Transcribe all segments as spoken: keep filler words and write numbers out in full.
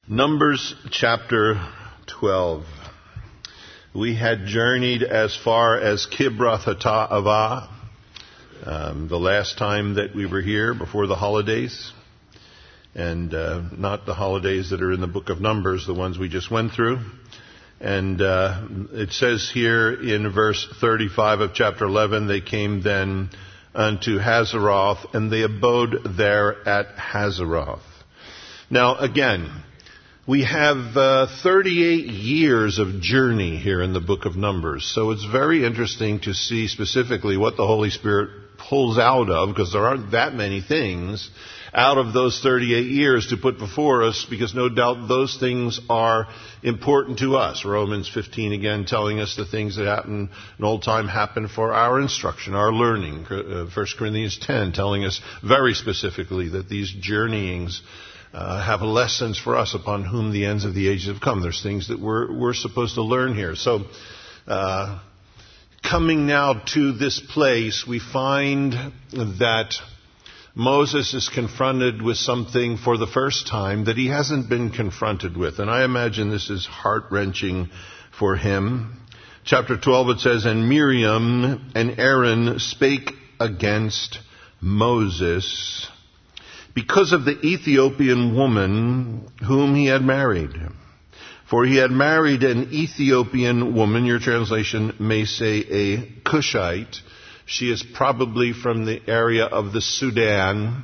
Numbers chapter twelve. We had journeyed as far as Kibroth Hattaavah, um, the last time that we were here before the holidays, and uh, not the holidays that are in the book of Numbers, the ones we just went through. And uh, it says here in verse thirty-five of chapter eleven, they came then unto Hazeroth, and they abode there at Hazeroth. Now again, we have uh, thirty-eight years of journey here in the book of Numbers. So it's very interesting to see specifically what the Holy Spirit pulls out of, because there aren't that many things out of those thirty-eight years to put before us, because no doubt those things are important to us. Romans fifteen again telling us the things that happen in old time happen for our instruction, our learning. First Corinthians ten telling us very specifically that these journeyings Uh, have lessons for us upon whom the ends of the ages have come. There's things that we're, we're supposed to learn here. So, uh, coming now to this place, we find that Moses is confronted with something for the first time that he hasn't been confronted with. And I imagine this is heart-wrenching for him. Chapter twelve, it says, "And Miriam and Aaron spake against Moses because of the Ethiopian woman whom he had married. For he had married an Ethiopian woman," your translation may say a Cushite. She is probably from the area of the Sudan.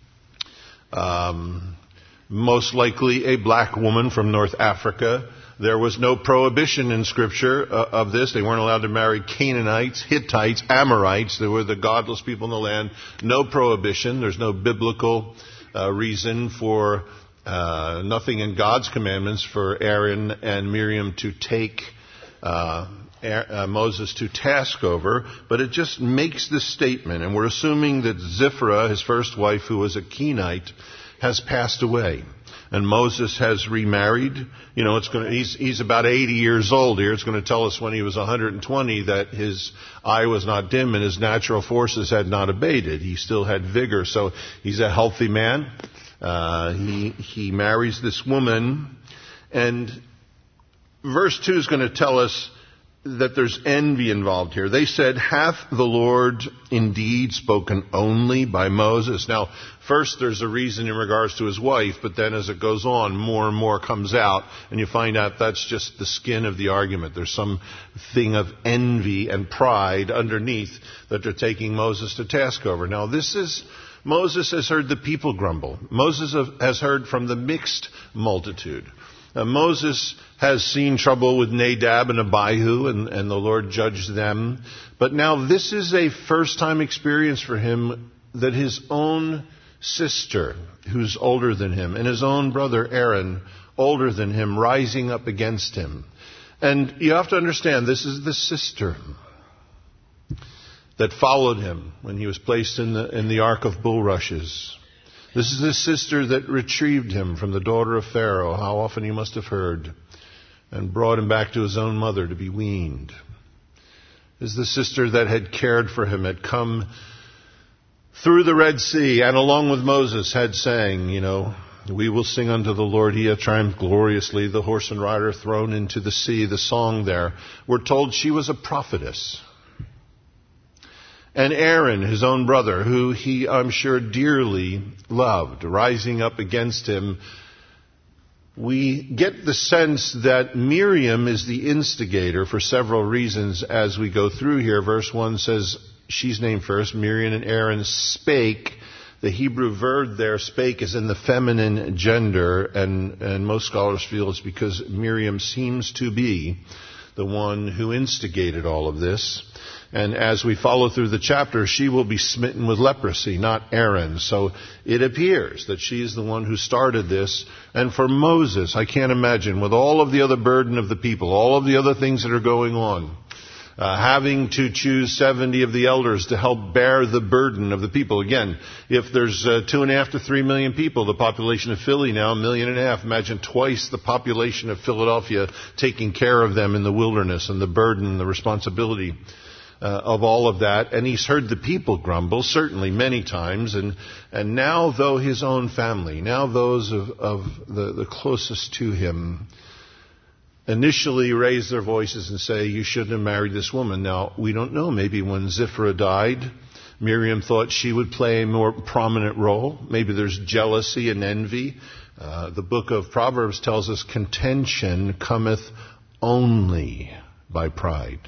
Um, most likely a black woman from North Africa. There was no prohibition in Scripture uh, of this. They weren't allowed to marry Canaanites, Hittites, Amorites. They were the godless people in the land. No prohibition. There's no biblical uh, reason for uh, nothing in God's commandments for Aaron and Miriam to take uh, uh, Moses to task over. But it just makes this statement. And we're assuming that Zipporah, his first wife, who was a Kenite, has passed away. And Moses has remarried. You know, it's going to, he's, he's about eighty years old here. It's going to tell us when he was one hundred twenty that his eye was not dim and his natural forces had not abated. He still had vigor. So he's a healthy man. Uh, he, he marries this woman. And verse two is going to tell us that there's envy involved here. They said, "Hath the Lord indeed spoken only by Moses?" Now, first there's a reason in regards to his wife, but then as it goes on, more and more comes out, and you find out that's just the skin of the argument. There's some thing of envy and pride underneath that they're taking Moses to task over. Now, this is, Moses has heard the people grumble. Moses has heard from the mixed multitude. Uh, Moses has seen trouble with Nadab and Abihu, and, and the Lord judged them. But now this is a first-time experience for him that his own sister, who's older than him, and his own brother Aaron, older than him, rising up against him. And you have to understand, this is the sister that followed him when he was placed in the, in the ark of bulrushes. This is the sister that retrieved him from the daughter of Pharaoh, how often he must have heard, and brought him back to his own mother to be weaned. This is the sister that had cared for him, had come through the Red Sea, and along with Moses had sang, you know, "We will sing unto the Lord, he hath triumphed gloriously, the horse and rider thrown into the sea," the song there. We're told she was a prophetess. And Aaron, his own brother, who he, I'm sure, dearly loved, rising up against him. We get the sense that Miriam is the instigator for several reasons as we go through here. Verse one says, she's named first, Miriam and Aaron spake. The Hebrew verb there, spake, is in the feminine gender, and, and most scholars feel it's because Miriam seems to be the one who instigated all of this. And as we follow through the chapter, she will be smitten with leprosy, not Aaron. So it appears that she is the one who started this. And for Moses, I can't imagine, with all of the other burden of the people, all of the other things that are going on, uh, having to choose seventy of the elders to help bear the burden of the people. Again, if there's uh, two and a half to three million people, the population of Philly now, a million and a half, imagine twice the population of Philadelphia taking care of them in the wilderness and the burden, the responsibility uh, of all of that. And he's heard the people grumble, certainly many times. And, and now, though his own family, now those of, of the, the closest to him, initially raise their voices and say, you shouldn't have married this woman. Now, we don't know. Maybe when Zipporah died, Miriam thought she would play a more prominent role. Maybe there's jealousy and envy. Uh, the book of Proverbs tells us contention cometh only by pride.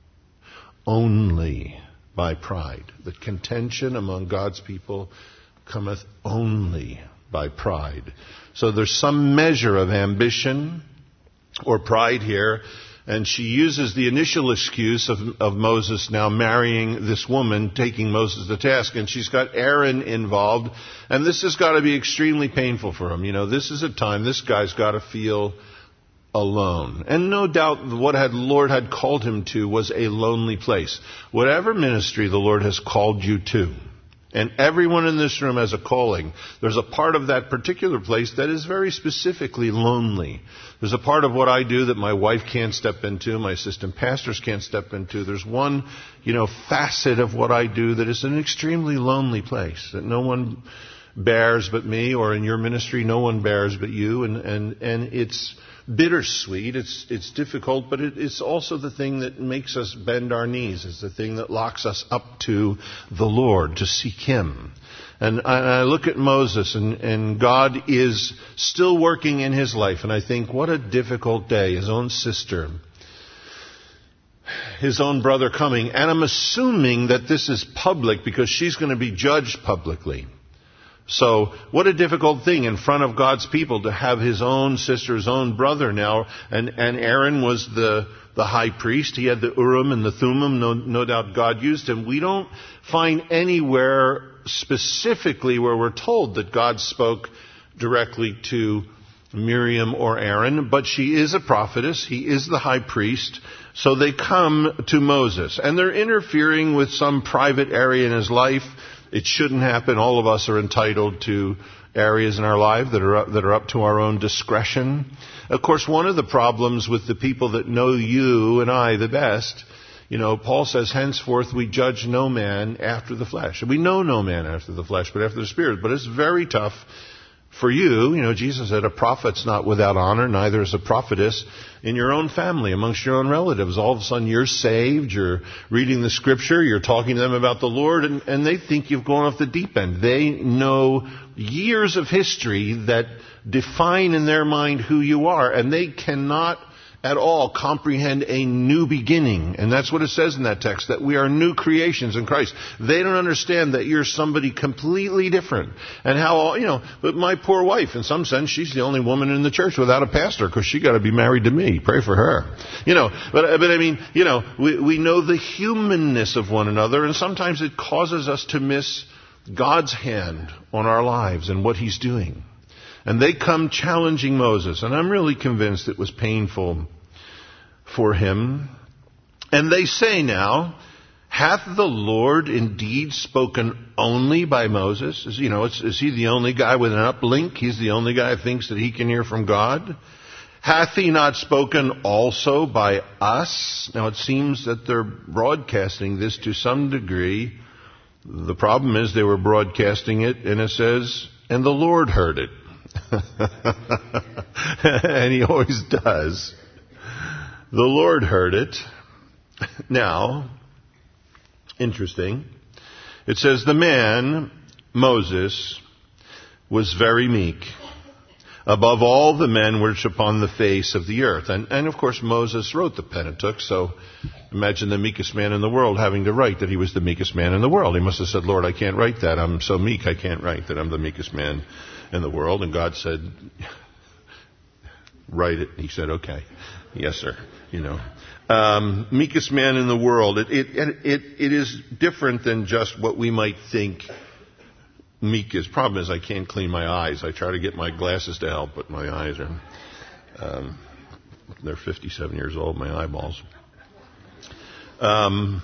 Only by pride. The contention among God's people cometh only by pride. So there's some measure of ambition or pride here, and she uses the initial excuse of, of Moses now marrying this woman, taking Moses to task, and she's got Aaron involved, and this has got to be extremely painful for him. You know, this is a time this guy's got to feel alone. And no doubt what had Lord had called him to was a lonely place. Whatever ministry the Lord has called you to, and everyone in this room has a calling, there's a part of that particular place that is very specifically lonely. There's a part of what I do that my wife can't step into, my assistant pastors can't step into. There's one, you know, facet of what I do that is an extremely lonely place, that no one bears but me, or in your ministry, no one bears but you, and, and, and it's bittersweet, it's it's difficult, but it, it's also the thing that makes us bend our knees. It's the thing that locks us up to the Lord, to seek Him. And I, I look at Moses, and, and God is still working in his life, and I think, what a difficult day. His own sister, his own brother coming, and I'm assuming that this is public because she's going to be judged publicly. So, what a difficult thing in front of God's people to have his own sister's own brother now. And, and Aaron was the, the high priest. He had the Urim and the Thummim. No, no doubt God used him. We don't find anywhere specifically where we're told that God spoke directly to Miriam or Aaron, but she is a prophetess. He is the high priest. So they come to Moses, and they're interfering with some private area in his life. It shouldn't happen. All of us are entitled to areas in our life that are up, that are up to our own discretion. Of course, one of the problems with the people that know you and I the best, you know, Paul says, henceforth we judge no man after the flesh. And we know no man after the flesh, but after the Spirit. But it's very tough for you. You know, Jesus said, a prophet's not without honor, neither is a prophetess, in your own family, amongst your own relatives. All of a sudden you're saved, you're reading the Scripture, you're talking to them about the Lord, and, and they think you've gone off the deep end. They know years of history that define in their mind who you are, and they cannot at all comprehend a new beginning. And that's what it says in that text, that we are new creations in Christ. They don't understand that you're somebody completely different. And how, you know, but my poor wife, in some sense, she's the only woman in the church without a pastor, because she got to be married to me. Pray for her. You know, but, but I mean, you know, we, we know the humanness of one another, and sometimes it causes us to miss God's hand on our lives and what He's doing. And they come challenging Moses, and I'm really convinced it was painful for him. And they say now, hath the Lord indeed spoken only by Moses? Is, you know, is, is he the only guy with an uplink? He's the only guy who thinks that he can hear from God? Hath he not spoken also by us? Now it seems that they're broadcasting this to some degree. The problem is they were broadcasting it, and it says, and the Lord heard it. And He always does. The Lord heard it. Now, interesting. It says, the man, Moses, was very meek, above all the men which upon the face of the earth. And, and of course, Moses wrote the Pentateuch, so imagine the meekest man in the world having to write that he was the meekest man in the world. He must have said, Lord, I can't write that. I'm so meek, I can't write that I'm the meekest man in the world. And God said, write it. He said, okay. Yes, sir. You know, um, meekest man in the world. It, it, it, it is different than just what we might think meek is. Problem is I can't clean my eyes. I try to get my glasses to help, but my eyes are, um, they're fifty-seven years old, my eyeballs. Um,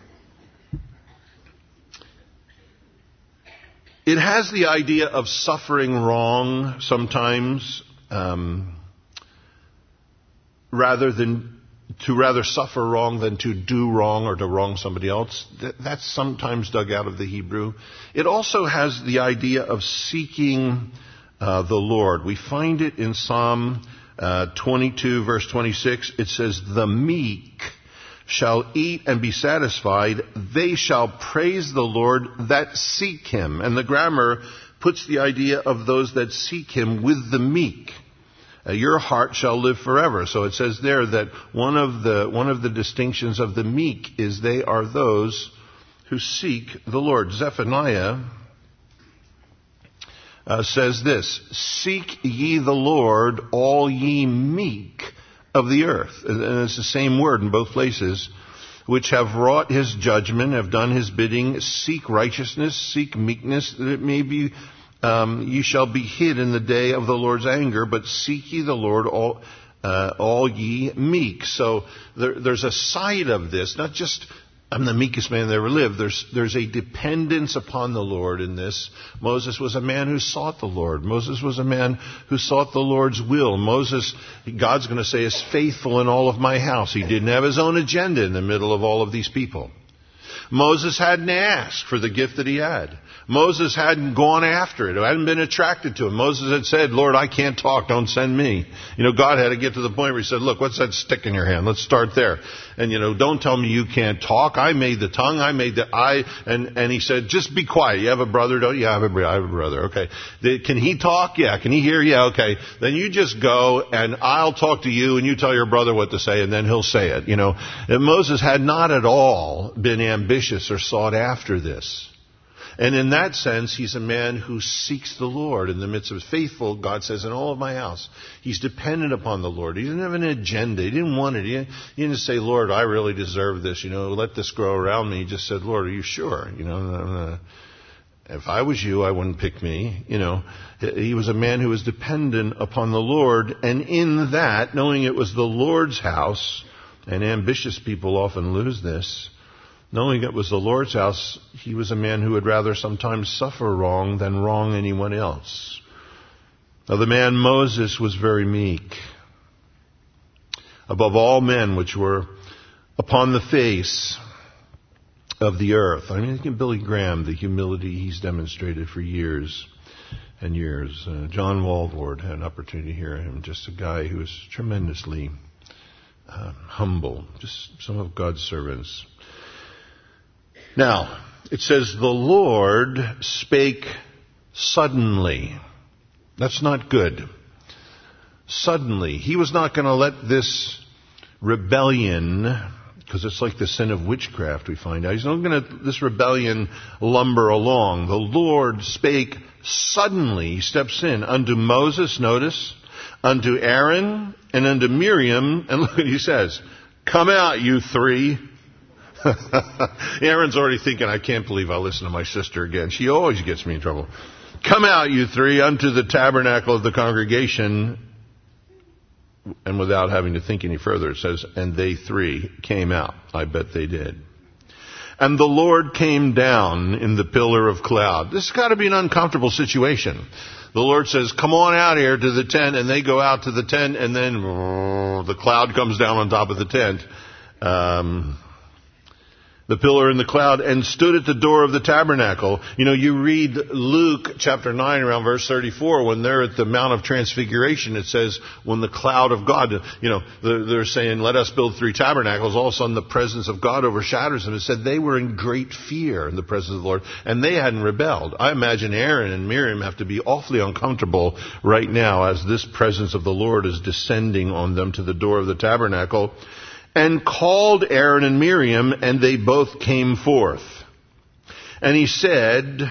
it has the idea of suffering wrong sometimes, um, rather than to rather suffer wrong than to do wrong or to wrong somebody else. That's sometimes dug out of the Hebrew. It also has the idea of seeking uh, the Lord. We find it in Psalm uh, twenty-two, verse twenty-six. It says, "The meek shall eat and be satisfied. They shall praise the Lord that seek him." And the grammar puts the idea of those that seek him with the meek. Uh, your heart shall live forever. So it says there that one of the one of the distinctions of the meek is they are those who seek the Lord. Zephaniah uh, says this, "Seek ye the Lord, all ye meek of the earth." And it's the same word in both places. "Which have wrought his judgment, have done his bidding. Seek righteousness, seek meekness, that it may be, um, ye shall be hid in the day of the Lord's anger. But seek ye the Lord, all, uh, all ye meek." So there, there's a side of this, not just I'm the meekest man that ever lived. There's, there's a dependence upon the Lord in this. Moses was a man who sought the Lord. Moses was a man who sought the Lord's will. Moses, God's going to say, is faithful in all of my house. He didn't have his own agenda in the middle of all of these people. Moses hadn't asked for the gift that he had. Moses hadn't gone after it. It hadn't been attracted to him. Moses had said, "Lord, I can't talk. Don't send me." You know, God had to get to the point where he said, "Look, what's that stick in your hand? Let's start there. And, you know, don't tell me you can't talk. I made the tongue. I made the eye." And, and he said, "Just be quiet. You have a brother, don't you?" "Yeah, I have a, I have a brother." "Okay. Can he talk?" "Yeah." "Can he hear?" "Yeah." "Okay. Then you just go and I'll talk to you and you tell your brother what to say and then he'll say it." You know, and Moses had not at all been ambitious or sought after this. And in that sense, he's a man who seeks the Lord in the midst of his faithful. God says, "In all of my house." He's dependent upon the Lord. He didn't have an agenda. He didn't want it. He didn't, he didn't say, "Lord, I really deserve this. You know, let this grow around me." He just said, "Lord, are you sure? You know, if I was you, I wouldn't pick me." You know, he was a man who was dependent upon the Lord. And in that, knowing it was the Lord's house, and ambitious people often lose this, knowing it was the Lord's house, he was a man who would rather sometimes suffer wrong than wrong anyone else. Now, the man Moses was very meek. "Above all men which were upon the face of the earth." I mean, think of Billy Graham, the humility he's demonstrated for years and years. Uh, John Walvoord had an opportunity to hear him, just a guy who was tremendously uh, humble, just some of God's servants. Now, it says, "The Lord spake suddenly." That's not good. Suddenly. He was not going to let this rebellion, because it's like the sin of witchcraft, we find out. He's not going to, this rebellion lumber along. The Lord spake suddenly. He steps in unto Moses, notice, unto Aaron, and unto Miriam. And look what he says. "Come out, you three." Aaron's already thinking, "I can't believe I'll listen to my sister again. She always gets me in trouble." "Come out, you three, unto the tabernacle of the congregation." And without having to think any further, it says, "And they three came out." I bet they did. "And the Lord came down in the pillar of cloud." This has got to be an uncomfortable situation. The Lord says, "Come on out here to the tent," and they go out to the tent, and then oh, the cloud comes down on top of the tent. Um... The pillar in the cloud, and stood at the door of the tabernacle. You know, you read Luke chapter nine around verse thirty-four, when they're at the Mount of Transfiguration, it says, when the cloud of God, you know, they're saying, "Let us build three tabernacles." All of a sudden the presence of God overshadows them. It said they were in great fear in the presence of the Lord, and they hadn't rebelled. I imagine Aaron and Miriam have to be awfully uncomfortable right now as this presence of the Lord is descending on them to the door of the tabernacle. "And called Aaron and Miriam, and they both came forth. And he said,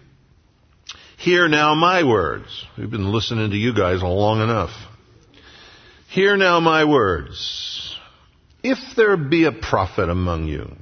Hear now my words." We've been listening to you guys long enough. "Hear now my words. If there be a prophet among you,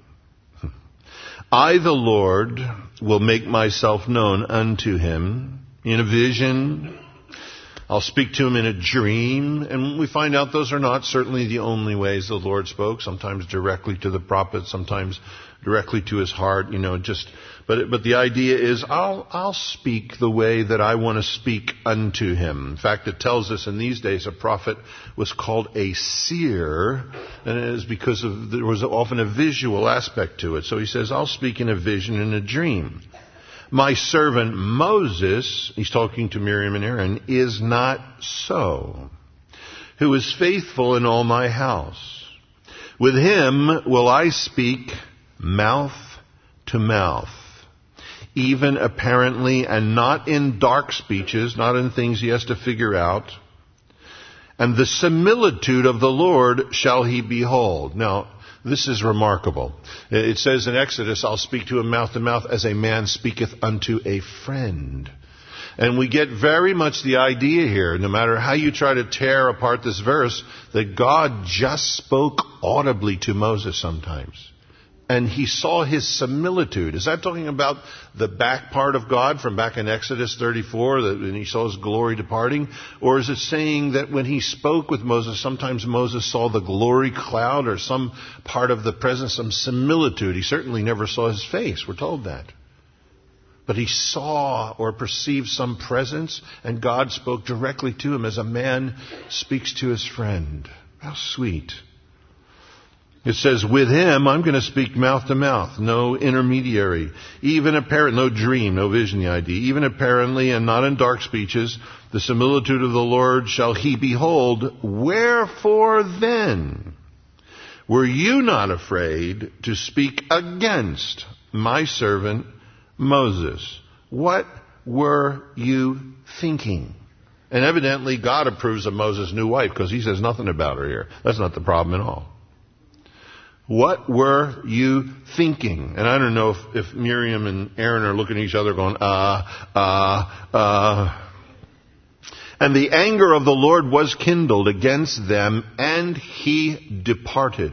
I, the Lord, will make myself known unto him in a vision. I'll speak to him in a dream." And we find out those are not certainly the only ways the Lord spoke. Sometimes directly to the prophet, sometimes directly to his heart, you know, just, But but the idea is I'll I'll speak the way that I want to speak unto him. In fact, it tells us in these days a prophet was called a seer, and it is because of there was often a visual aspect to it. So he says, I'll speak in a vision and a dream. My servant Moses, he's talking to Miriam and Aaron, is not so, who is faithful in all my house. With him will I speak mouth to mouth, even apparently, and not in dark speeches, not in things he has to figure out. And the similitude of the Lord shall he behold. Now, this is remarkable. It says in Exodus, I'll speak to him mouth to mouth as a man speaketh unto a friend. And we get very much the idea here, no matter how you try to tear apart this verse, that God just spoke audibly to Moses sometimes. And he saw his similitude. Is that talking about the back part of God from back in Exodus thirty-four, that when he saw his glory departing? Or is it saying that when he spoke with Moses, sometimes Moses saw the glory cloud or some part of the presence, some similitude? He certainly never saw his face. We're told that. But he saw or perceived some presence, and God spoke directly to him as a man speaks to his friend. How sweet. It says, with him, I'm going to speak mouth to mouth, no intermediary, even apparent, no dream, no vision, the idea, even apparently and not in dark speeches, the similitude of the Lord shall he behold. Wherefore then were you not afraid to speak against my servant Moses? What were you thinking? And evidently God approves of Moses' new wife, because he says nothing about her here. That's not the problem at all. What were you thinking? And I don't know if, if Miriam and Aaron are looking at each other going, uh, uh, uh. And the anger of the Lord was kindled against them, and he departed.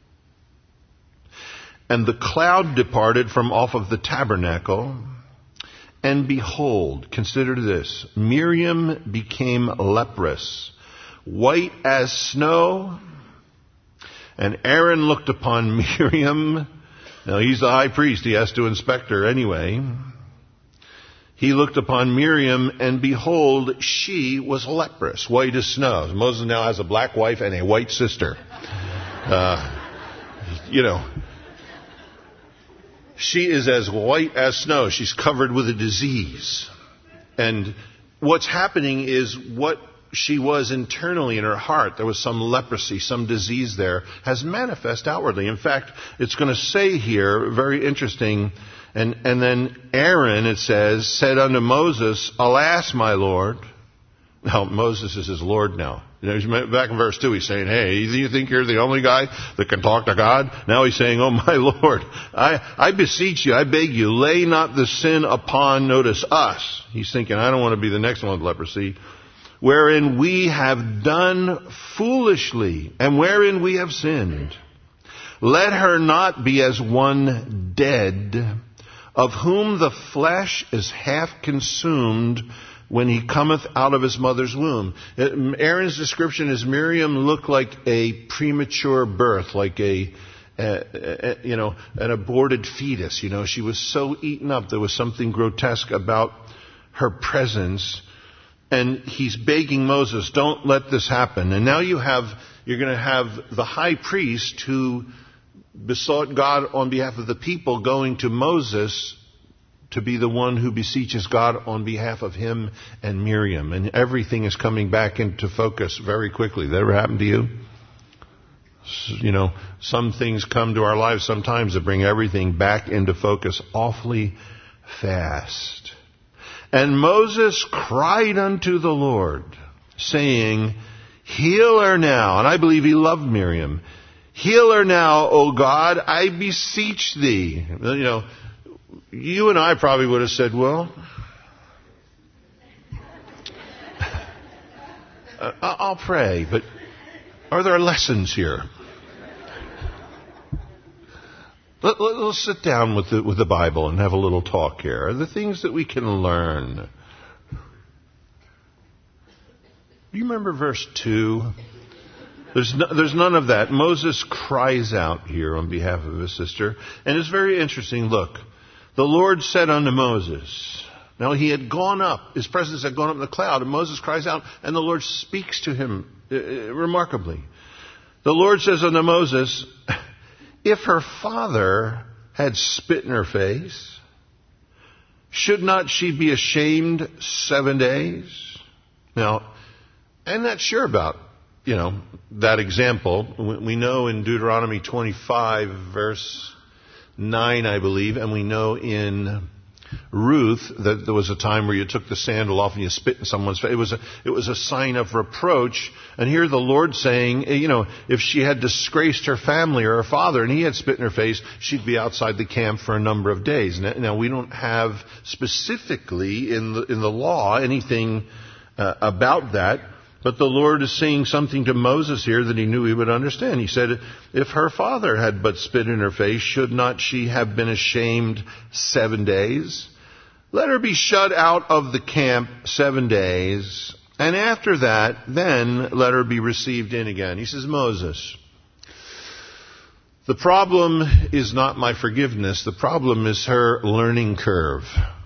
And the cloud departed from off of the tabernacle. And behold, consider this, Miriam became leprous, white as snow. And Aaron looked upon Miriam. Now, he's the high priest. He has to inspect her anyway. He looked upon Miriam, and behold, she was leprous, white as snow. Moses now has a black wife and a white sister. Uh, you know, she is as white as snow. She's covered with a disease. And what's happening is what she was internally in her heart. There was some leprosy, some disease there, has manifest outwardly. In fact, it's going to say here, very interesting, and, and then Aaron, it says, said unto Moses, Alas, my Lord. Now, Moses is his Lord now. You know, back in verse two, he's saying, hey, you think you're the only guy that can talk to God? Now he's saying, oh, my Lord, I, I beseech you, I beg you, lay not the sin upon, notice, us. He's thinking, I don't want to be the next one with leprosy. Wherein we have done foolishly, and wherein we have sinned. Let her not be as one dead, of whom the flesh is half consumed when he cometh out of his mother's womb. Aaron's description is Miriam looked like a premature birth, like a, a, a you know, an aborted fetus. You know, she was so eaten up. There was something grotesque about her presence. And he's begging Moses, don't let this happen. And now you have, you're going to have the high priest who besought God on behalf of the people going to Moses to be the one who beseeches God on behalf of him and Miriam. And everything is coming back into focus very quickly. That ever happened to you? You know, some things come to our lives sometimes that bring everything back into focus awfully fast. And Moses cried unto the Lord, saying, Heal her now. And I believe he loved Miriam. Heal her now, O God, I beseech thee. You know, you and I probably would have said, well, I'll pray, but are there lessons here? Let, let, let's sit down with the, with the Bible and have a little talk here. The things that we can learn. Do you remember verse two? There's, no, there's none of that. Moses cries out here on behalf of his sister. And it's very interesting. Look, The Lord said unto Moses, now he had gone up, his presence had gone up in the cloud, and Moses cries out, and the Lord speaks to him uh, remarkably. The Lord says unto Moses, if her father had spit in her face, should not she be ashamed seven days? Now, I'm not sure about, you know, that example. We know in Deuteronomy twenty-five, verse nine, I believe, and we know in Ruth that there was a time where you took the sandal off and you spit in someone's face. It was a, it was a sign of reproach. And here the Lord saying, you know, if she had disgraced her family or her father and he had spit in her face, she'd be outside the camp for a number of days. Now, we don't have specifically in the, in the law anything uh, about that. But the Lord is saying something to Moses here that he knew he would understand. He said, if her father had but spit in her face, should not she have been ashamed seven days? Let her be shut out of the camp seven days. And after that, then let her be received in again. He says, Moses, the problem is not my forgiveness. The problem is her learning curve.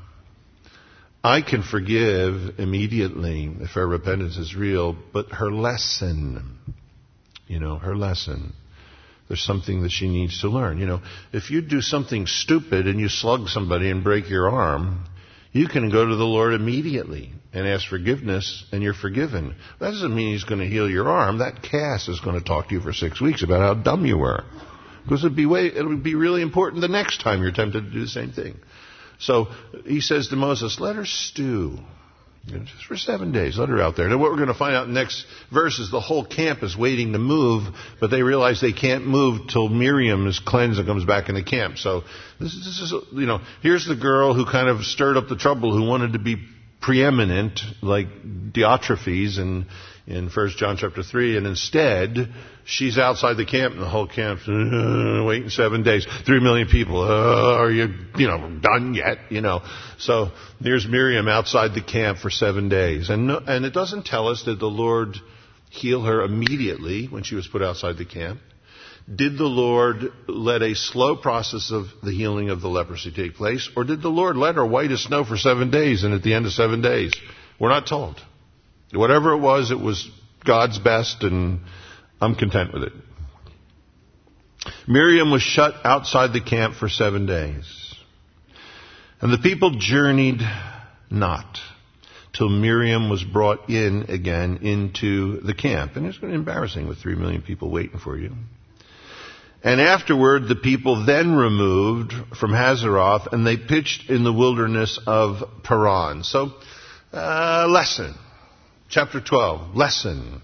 I can forgive immediately if her repentance is real, but her lesson, you know, her lesson, there's something that she needs to learn. You know, if you do something stupid and you slug somebody and break your arm, you can go to the Lord immediately and ask forgiveness and you're forgiven. That doesn't mean he's going to heal your arm. That cast is going to talk to you for six weeks about how dumb you were. Because it'd be way, it would be really important the next time you're tempted to do the same thing. So he says to Moses, let her stew, you know, just for seven days. Let her out there. Now what we're going to find out in the next verse is the whole camp is waiting to move, but they realize they can't move till Miriam is cleansed and comes back in the camp. So this is, this is, you know, here's the girl who kind of stirred up the trouble, who wanted to be preeminent like Diotrephes in, in First John chapter three, and instead she's outside the camp, and the whole camp's uh, waiting seven days. Three million people. Uh, are you, you know, done yet? You know. So there's Miriam outside the camp for seven days, and no, and it doesn't tell us that the Lord heal her immediately when she was put outside the camp. Did the Lord let a slow process of the healing of the leprosy take place, or did the Lord let her white as snow for seven days, and at the end of seven days, we're not told. Whatever it was, it was God's best, and I'm content with it. Miriam was shut outside the camp for seven days. And the people journeyed not till Miriam was brought in again into the camp. And it's going to be embarrassing with three million people waiting for you. And afterward, the people then removed from Hazeroth, and they pitched in the wilderness of Paran. So, uh, lesson. Chapter twelve, lesson.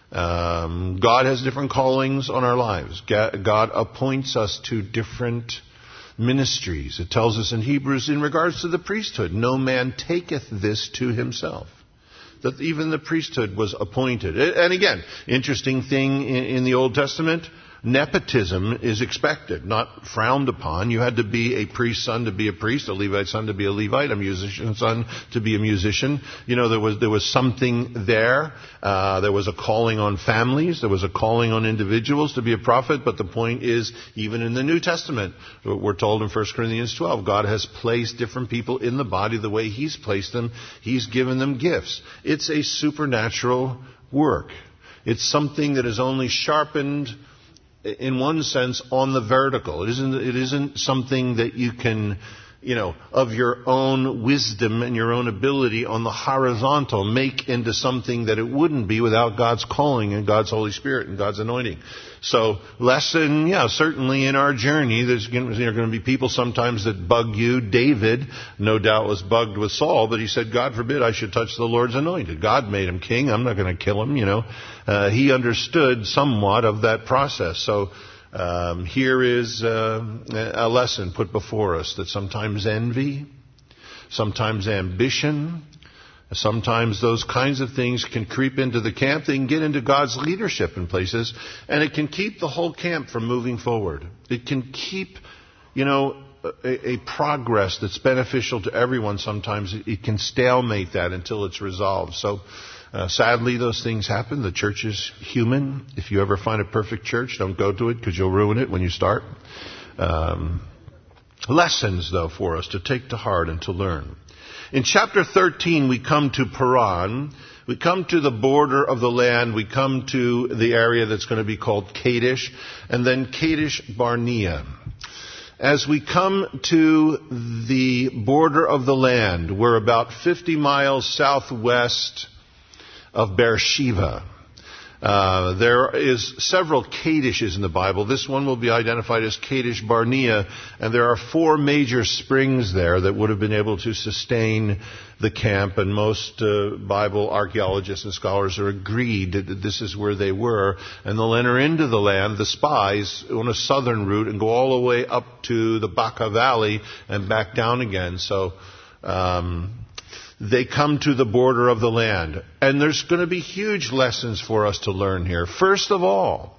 Um, God has different callings on our lives. God appoints us to different ministries. It tells us in Hebrews, in regards to the priesthood, no man taketh this to himself. That even the priesthood was appointed. And again, interesting thing in, in the Old Testament, nepotism is expected, not frowned upon. You had to be a priest's son to be a priest, a Levite's son to be a Levite, a musician's son to be a musician. You know, there was there was something there. Uh, there was a calling on families. There was a calling on individuals to be a prophet. But the point is, even in the New Testament, we're told in First Corinthians twelve, God has placed different people in the body the way He's placed them. He's given them gifts. It's a supernatural work. It's something that is only sharpened, in one sense, on the vertical. It isn't, it isn't something that you can, you know, of your own wisdom and your own ability on the horizontal make into something that it wouldn't be without God's calling and God's Holy Spirit and God's anointing. So, lesson, yeah, certainly in our journey, there's going to be people sometimes that bug you. David, no doubt, was bugged with Saul, but he said, God forbid I should touch the Lord's anointed. God made him king. I'm not going to kill him, you know. Uh, he understood somewhat of that process. So, um, here is uh, a lesson put before us that sometimes envy, sometimes ambition, sometimes those kinds of things can creep into the camp. They can get into God's leadership in places, and it can keep the whole camp from moving forward. It can keep, you know, a, a progress that's beneficial to everyone. Sometimes it can stalemate that until it's resolved. So, uh, sadly, those things happen. The church is human. If you ever find a perfect church, don't go to it because you'll ruin it when you start. Um, lessons, though, for us to take to heart and to learn. In chapter thirteen, we come to Paran. We come to the border of the land. We come to the area that's going to be called Kadesh, and then Kadesh Barnea. As we come to the border of the land, we're about fifty miles southwest of Beersheba. Uh, there is several Kadeshes in the Bible. This one will be identified as Kadesh Barnea, and there are four major springs there that would have been able to sustain the camp, and most uh, Bible archaeologists and scholars are agreed that this is where they were, and they'll enter into the land, the spies, on a southern route and go all the way up to the Baca Valley and back down again. So um they come to the border of the land. And there's going to be huge lessons for us to learn here. First of all,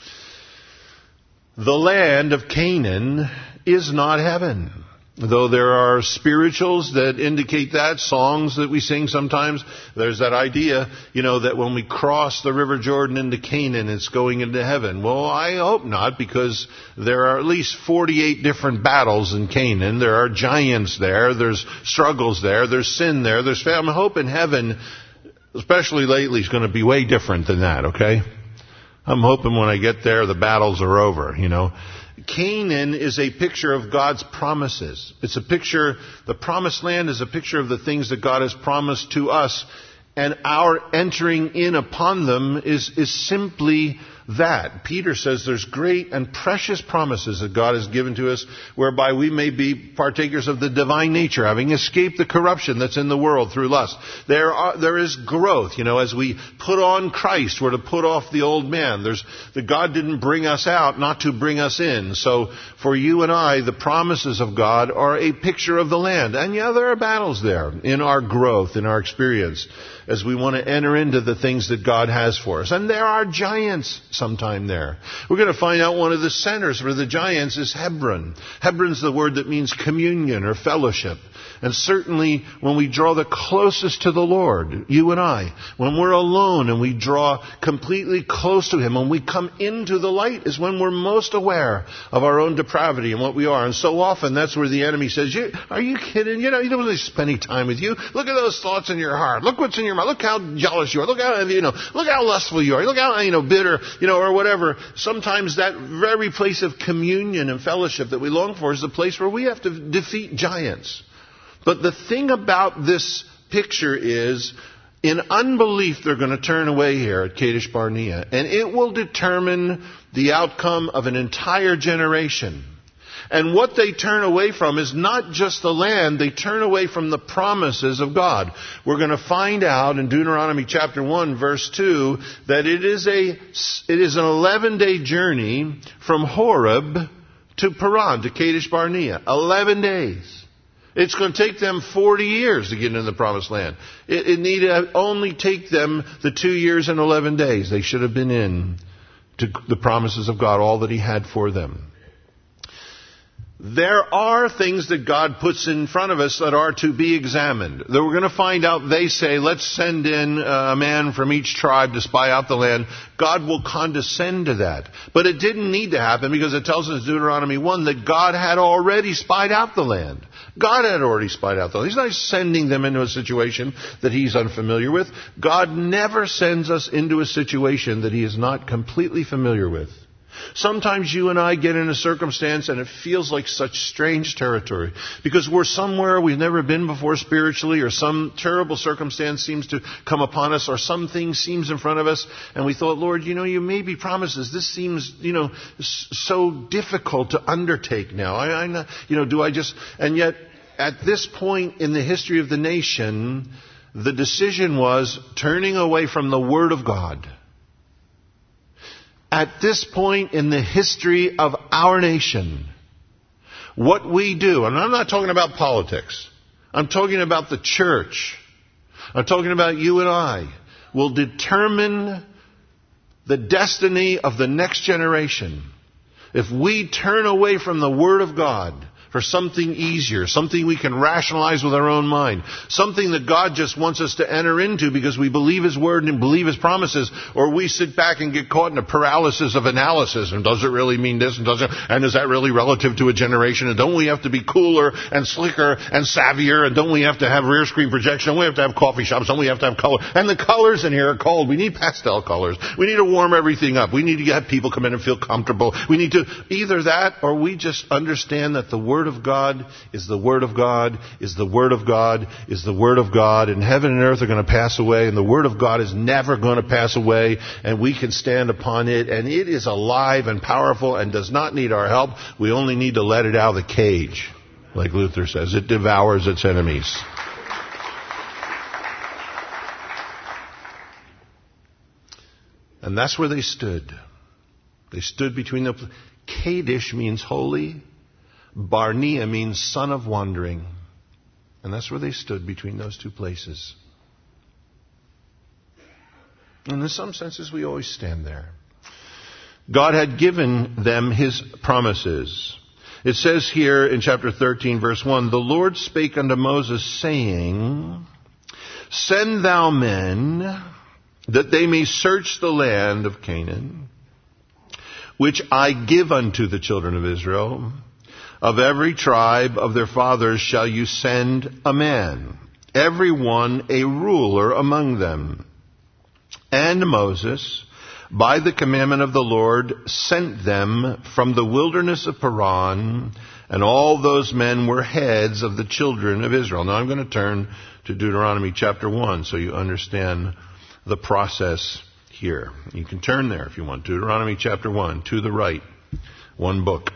the land of Canaan is not heaven. Though there are spirituals that indicate that, songs that we sing sometimes, there's that idea, you know, that when we cross the River Jordan into Canaan, it's going into heaven. Well, I hope not, because there are at least forty-eight different battles in Canaan. There are giants there. There's struggles there. There's sin there. There's famine. I hope in heaven, especially lately, is going to be way different than that, okay? I'm hoping when I get there, the battles are over, you know. Canaan is a picture of God's promises. It's a picture, the promised land is a picture of the things that God has promised to us. And our entering in upon them is, is simply that. Peter says there's great and precious promises that God has given to us, whereby we may be partakers of the divine nature, having escaped the corruption that's in the world through lust. There are, there is growth, you know, as we put on Christ, we're to put off the old man. There's, the God didn't bring us out not to bring us in. So for you and I, the promises of God are a picture of the land. And yeah, there are battles there in our growth, in our experience, as we want to enter into the things that God has for us. And there are giants sometime there. We're going to find out one of the centers for the giants is Hebron. Hebron's the word that means communion or fellowship. And certainly when we draw the closest to the Lord, you and I, when we're alone and we draw completely close to Him, when we come into the light, is when we're most aware of our own depravity and what we are. And so often that's where the enemy says, you, are you kidding? You know, he doesn't really spend any time with you. Look at those thoughts in your heart. Look what's in your mind. Look how jealous you are. Look how, you know, look how lustful you are. Look how, you know, bitter, you know, or whatever. Sometimes that very place of communion and fellowship that we long for is the place where we have to defeat giants. But the thing about this picture is, in unbelief, they're going to turn away here at Kadesh Barnea. And it will determine the outcome of an entire generation. And what they turn away from is not just the land, they turn away from the promises of God. We're going to find out in Deuteronomy chapter one, verse two, that it is a, it is an eleven-day journey from Horeb to Paran, to Kadesh Barnea. eleven days. It's going to take them forty years to get into the promised land. It, it needed only take them the two years and eleven days. They should have been in to the promises of God, all that He had for them. There are things that God puts in front of us that are to be examined. That we're going to find out, they say, let's send in a man from each tribe to spy out the land. God will condescend to that. But it didn't need to happen, because it tells us in Deuteronomy one that God had already spied out the land. God had already spied out the land. He's not sending them into a situation that He's unfamiliar with. God never sends us into a situation that He is not completely familiar with. Sometimes you and I get in a circumstance and it feels like such strange territory because we're somewhere we've never been before spiritually, or some terrible circumstance seems to come upon us, or something seems in front of us, and we thought, Lord, you know, you made promises. This seems, you know, so difficult to undertake now. I, I, you know, do I just... And yet, at this point in the history of the nation, the decision was turning away from the Word of God. At this point in the history of our nation, what we do, and I'm not talking about politics, I'm talking about the church, I'm talking about you and I, will determine the destiny of the next generation. If we turn away from the Word of God, for something easier, something we can rationalize with our own mind, something that God just wants us to enter into because we believe His Word and believe His promises, or we sit back and get caught in a paralysis of analysis, and does it really mean this, and does it, and is that really relative to a generation, and don't we have to be cooler and slicker and savvier, and don't we have to have rear screen projection, and we have to have coffee shops, and we have to have color, and the colors in here are cold. We need pastel colors. We need to warm everything up. We need to have people come in and feel comfortable. We need to, either that, or we just understand that the Word of God is the Word of God, is the Word of God, is the Word of God, and heaven and earth are going to pass away, and the Word of God is never going to pass away, and we can stand upon it, and it is alive and powerful and does not need our help. We only need to let it out of the cage, like Luther says. It devours its enemies. And that's where they stood. They stood between the... Kadesh means holy. Barnea means son of wandering. And that's where they stood, between those two places. And in some senses, we always stand there. God had given them His promises. It says here in chapter thirteen, verse one, the Lord spake unto Moses, saying, send thou men, that they may search the land of Canaan, which I give unto the children of Israel. Of every tribe of their fathers shall you send a man, every one a ruler among them. And Moses, by the commandment of the Lord, sent them from the wilderness of Paran, and all those men were heads of the children of Israel. Now I'm going to turn to Deuteronomy chapter one so you understand the process here. You can turn there if you want. Deuteronomy chapter one, to the right, one book.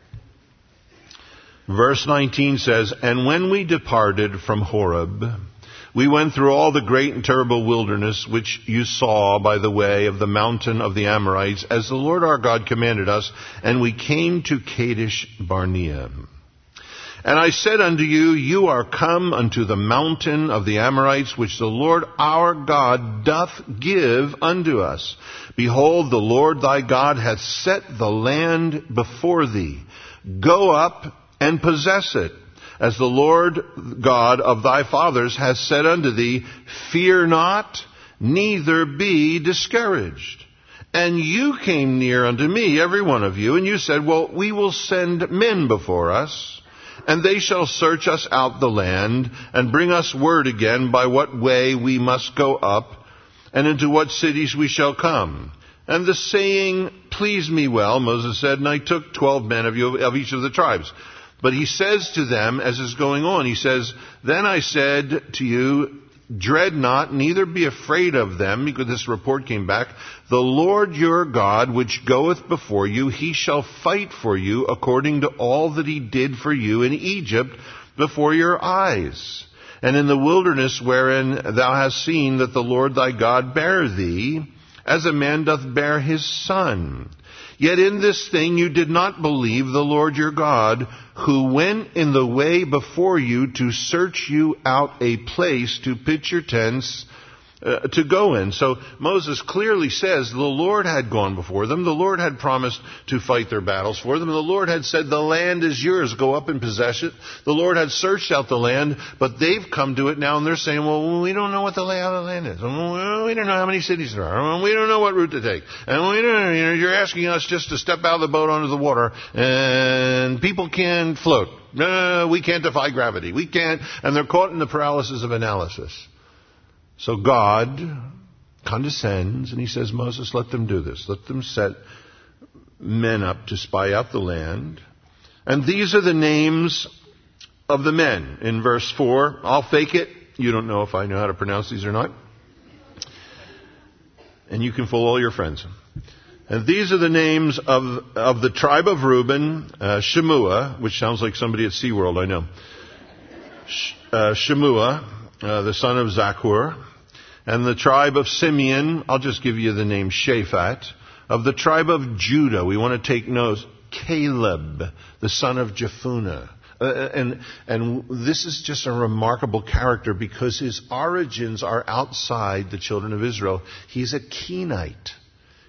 Verse nineteen says, and when we departed from Horeb, we went through all the great and terrible wilderness which you saw by the way of the mountain of the Amorites, as the Lord our God commanded us, and we came to Kadesh Barnea. And I said unto you, you are come unto the mountain of the Amorites, which the Lord our God doth give unto us. Behold, the Lord thy God hath set the land before thee. Go up and possess it, as the Lord God of thy fathers hath said unto thee. Fear not, neither be discouraged. And you came near unto me, every one of you, and you said, well, we will send men before us, and they shall search us out the land, and bring us word again by what way we must go up, and into what cities we shall come. And the saying pleased me well, Moses said, and I took twelve men of you, of each of the tribes. But he says to them, as is going on, he says, then I said to you, dread not, neither be afraid of them, because this report came back. The Lord your God, which goeth before you, He shall fight for you according to all that He did for you in Egypt before your eyes. And in the wilderness wherein thou hast seen that the Lord thy God bare thee, as a man doth bear his son. Yet in this thing you did not believe the Lord your God, who went in the way before you to search you out a place to pitch your tents uh, to go in. So Moses clearly says the Lord had gone before them. The Lord had promised to fight their battles for them. The Lord had said, the land is yours. Go up and possess it. The Lord had searched out the land, but they've come to it now and they're saying, well, we don't know what the layout of the land is. Well, we don't know how many cities there are. We don't know what route to take. And we don't, you know, you're asking us just to step out of the boat onto the water, and people can't float. No, we can't defy gravity. We can't. And they're caught in the paralysis of analysis. So God condescends and He says, Moses, let them do this. Let them set men up to spy out the land. And these are the names of the men. In verse four, I'll fake it. You don't know if I know how to pronounce these or not. And you can fool all your friends. And these are the names of of the tribe of Reuben, uh, Shemua, which sounds like somebody at SeaWorld, I know. Sh- uh, Shemua, uh, the son of Zachur. And the tribe of Simeon, I'll just give you the name Shaphat. Of the tribe of Judah, we want to take note, Caleb, the son of Jephunneh. Uh, and and this is just a remarkable character because his origins are outside the children of Israel. He's a Kenite.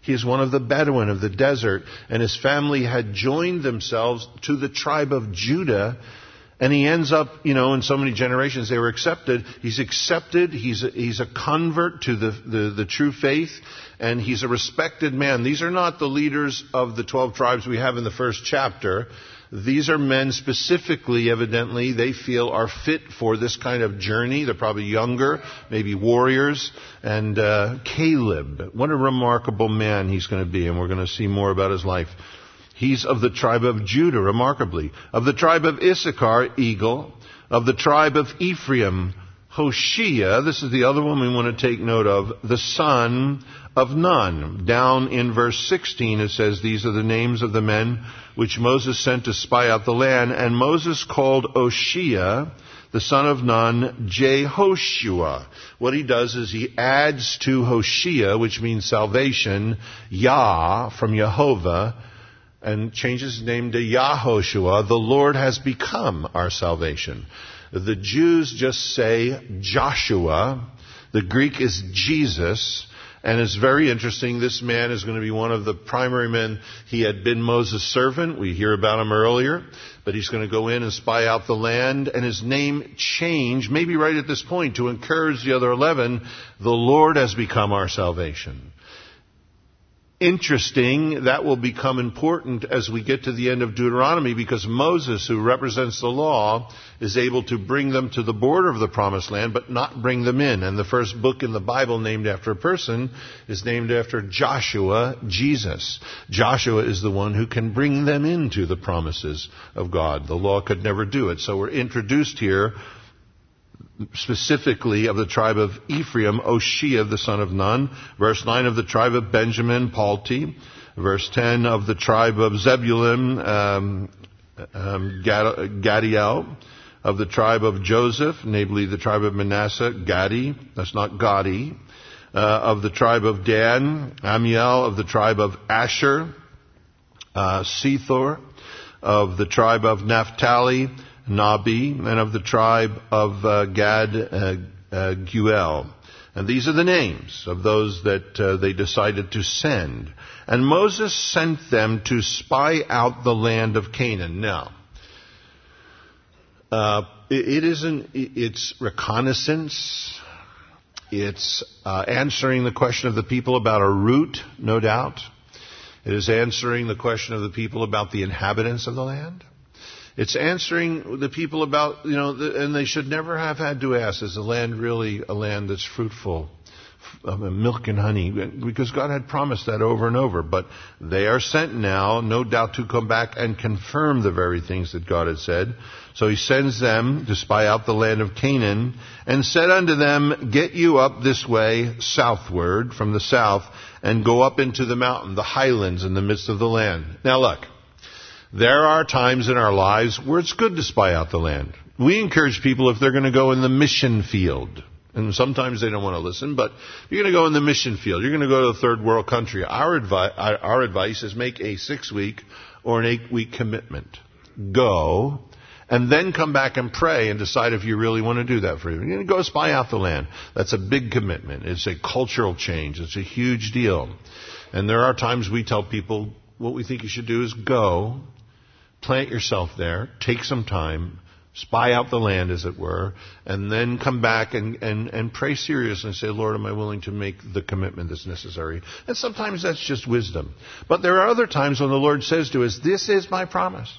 He is one of the Bedouin of the desert, and his family had joined themselves to the tribe of Judah. And he ends up, you know, in so many generations they were accepted. He's accepted. He's a, he's a convert to the, the, the true faith, and he's a respected man. These are not the leaders of the twelve tribes we have in the first chapter. These are men specifically, evidently, they feel are fit for this kind of journey. They're probably younger, maybe warriors. And uh, Caleb, what a remarkable man he's going to be, and we're going to see more about his life. He's of the tribe of Judah, remarkably. Of the tribe of Issachar, Eagle. Of the tribe of Ephraim, Hoshea. This is the other one we want to take note of. The son of Nun. Down in verse sixteen it says, these are the names of the men which Moses sent to spy out the land. And Moses called Hoshea, the son of Nun, Jehoshua. What he does is he adds to Hoshea, which means salvation, Yah from Jehovah, and changes his name to Yahoshua. The Lord has become our salvation. The Jews just say Joshua. The Greek is Jesus. And it's very interesting. This man is going to be one of the primary men. He had been Moses' servant. We hear about him earlier. But he's going to go in and spy out the land. And his name changed, maybe right at this point, to encourage the other eleven. The Lord has become our salvation. Interesting, that will become important as we get to the end of Deuteronomy, because Moses, who represents the law, is able to bring them to the border of the promised land, but not bring them in. And the first book in the Bible named after a person is named after Joshua, Jesus. Joshua is the one who can bring them into the promises of God. The law could never do it. So we're introduced here specifically of the tribe of Ephraim, Hoshea, the son of Nun. Verse nine of the tribe of Benjamin, Palti. Verse ten of the tribe of Zebulun, um, um, Gad- Gadiel. Of the tribe of Joseph, namely the tribe of Manasseh, Gadi. That's not Gadi. Uh, of the tribe of Dan, Amiel. Of the tribe of Asher, uh, Sethor. Of the tribe of Naphtali, Nabi, and of the tribe of uh, Gad, uh, uh, Guel. And these are the names of those that uh, they decided to send. And Moses sent them to spy out the land of Canaan. Now, uh, it, it isn't, it's reconnaissance. It's uh, answering the question of the people about a route, no doubt. It is answering the question of the people about the inhabitants of the land. It's answering the people about, you know, the, and they should never have had to ask, is the land really a land that's fruitful, uh, milk and honey? Because God had promised that over and over. But they are sent now, no doubt, to come back and confirm the very things that God had said. So he sends them to spy out the land of Canaan, and said unto them, get you up this way southward from the south, and go up into the mountain, the highlands in the midst of the land. Now look. There are times in our lives where it's good to spy out the land. We encourage people if they're going to go in the mission field. And sometimes they don't want to listen, but if you're going to go in the mission field, you're going to go to a third world country. Our, advi- our advice is make a six-week or an eight-week commitment. Go, and then come back and pray and decide if you really want to do that for you. You're going to go spy out the land. That's a big commitment. It's a cultural change. It's a huge deal. And there are times we tell people what we think you should do is go, plant yourself there, take some time, spy out the land, as it were, and then come back and, and, and pray seriously and say, Lord, am I willing to make the commitment that's necessary? And sometimes that's just wisdom. But there are other times when the Lord says to us, this is my promise.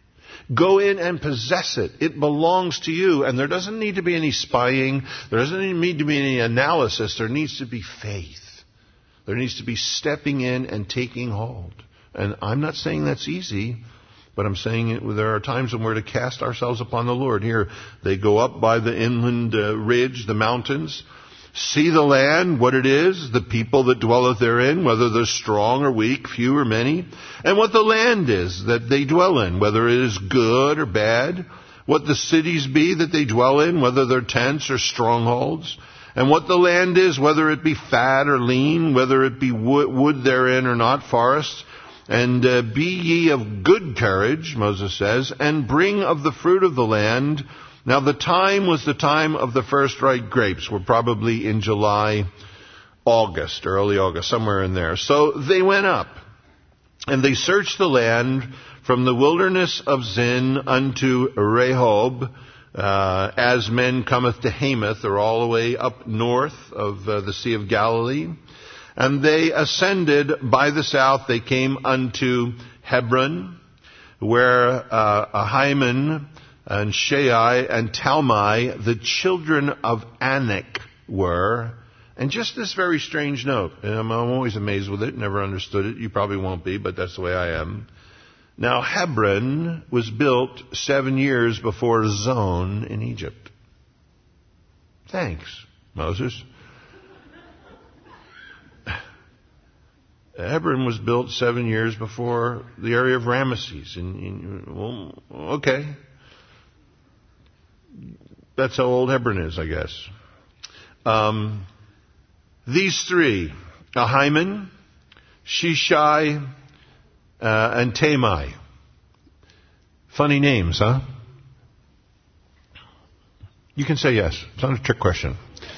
Go in and possess it. It belongs to you. And there doesn't need to be any spying. There doesn't need to be any analysis. There needs to be faith. There needs to be stepping in and taking hold. And I'm not saying that's easy. But I'm saying it, there are times when we're to cast ourselves upon the Lord. Here, they go up by the inland uh, ridge, the mountains, see the land, what it is, the people that dwelleth therein, whether they're strong or weak, few or many, and what the land is that they dwell in, whether it is good or bad, what the cities be that they dwell in, whether they're tents or strongholds, and what the land is, whether it be fat or lean, whether it be wood, wood therein or not, forests. And uh, be ye of good courage, Moses says, and bring of the fruit of the land. Now the time was the time of the first ripe grapes. We're probably in July August, early August, somewhere in there. So they went up, and they searched the land from the wilderness of Zin unto Rehob, uh, as men cometh to Hamath, or all the way up north of uh, the Sea of Galilee. And they ascended by the south. They came unto Hebron, where uh, Ahiman and Shai and Talmai, the children of Anak, were. And just this very strange note, and I'm, I'm always amazed with it, never understood it. You probably won't be, but that's the way I am. Now, Hebron was built seven years before Zoan in Egypt. Thanks, Moses. Hebron was built seven years before the area of Ramesses. In, in, well, okay. That's how old Hebron is, I guess. Um, these three, Ahiman, Shishai, uh, and Tamai. Funny names, huh? You can say yes. It's not a trick question.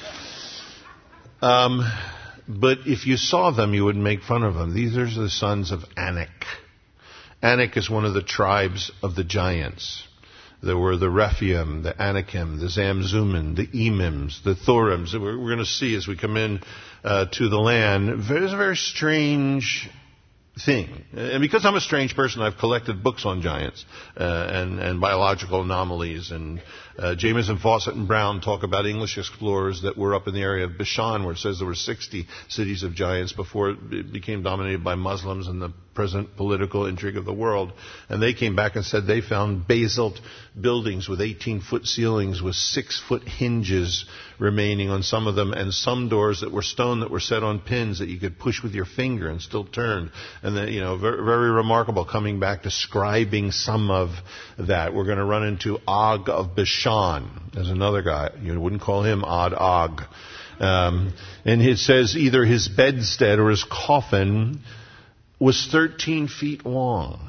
Um, but if you saw them, you would make fun of them. These are the sons of Anak. Anak is one of the tribes of the giants. There were the Rephaim, the Anakim, the Zamzummim, the Emims, the Thorims that we're, we're going to see as we come in uh, to the land. It's a very strange thing. And because I'm a strange person, I've collected books on giants uh, and, and biological anomalies. And uh, Jameson, Fawcett, and Brown talk about English explorers that were up in the area of Bashan, where it says there were sixty cities of giants before it became dominated by Muslims and the present political intrigue of the world. And they came back and said they found basalt buildings with eighteen-foot ceilings with six-foot hinges remaining on some of them, and some doors that were stone that were set on pins that you could push with your finger and still turned. And then, you know, very, very remarkable, coming back, describing some of that. We're going to run into Og of Bashan. There's another guy. You wouldn't call him Odd Og. Um, and it says either his bedstead or his coffin was thirteen feet long.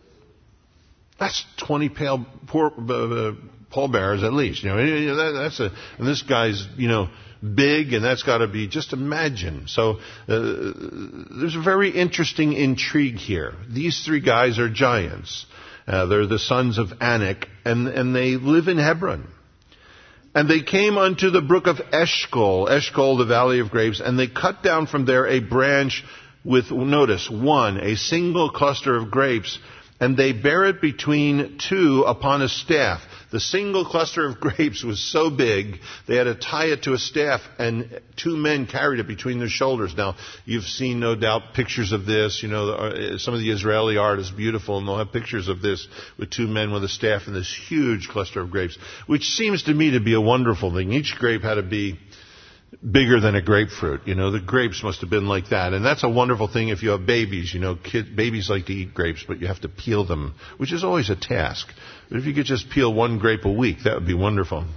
That's twenty pale, poor, uh, pallbearers at least. You know, that, that's a, and this guy's, you know, big, and that's got to be, just imagine. So uh, there's a very interesting intrigue here. These three guys are giants. Uh, they're the sons of Anak, and, and they live in Hebron. And they came unto the brook of Eshcol, Eshcol, the valley of grapes, and they cut down from there a branch with, notice, one, a single cluster of grapes, and they bear it between two upon a staff. The single cluster of grapes was so big, they had to tie it to a staff, and two men carried it between their shoulders. Now, you've seen, no doubt, pictures of this. You know, some of the Israeli art is beautiful, and they'll have pictures of this with two men with a staff and this huge cluster of grapes, which seems to me to be a wonderful thing. Each grape had to be bigger than a grapefruit. You know, the grapes must have been like that. And that's a wonderful thing if you have babies. You know, kid, babies like to eat grapes, but you have to peel them, which is always a task. But if you could just peel one grape a week, that would be wonderful.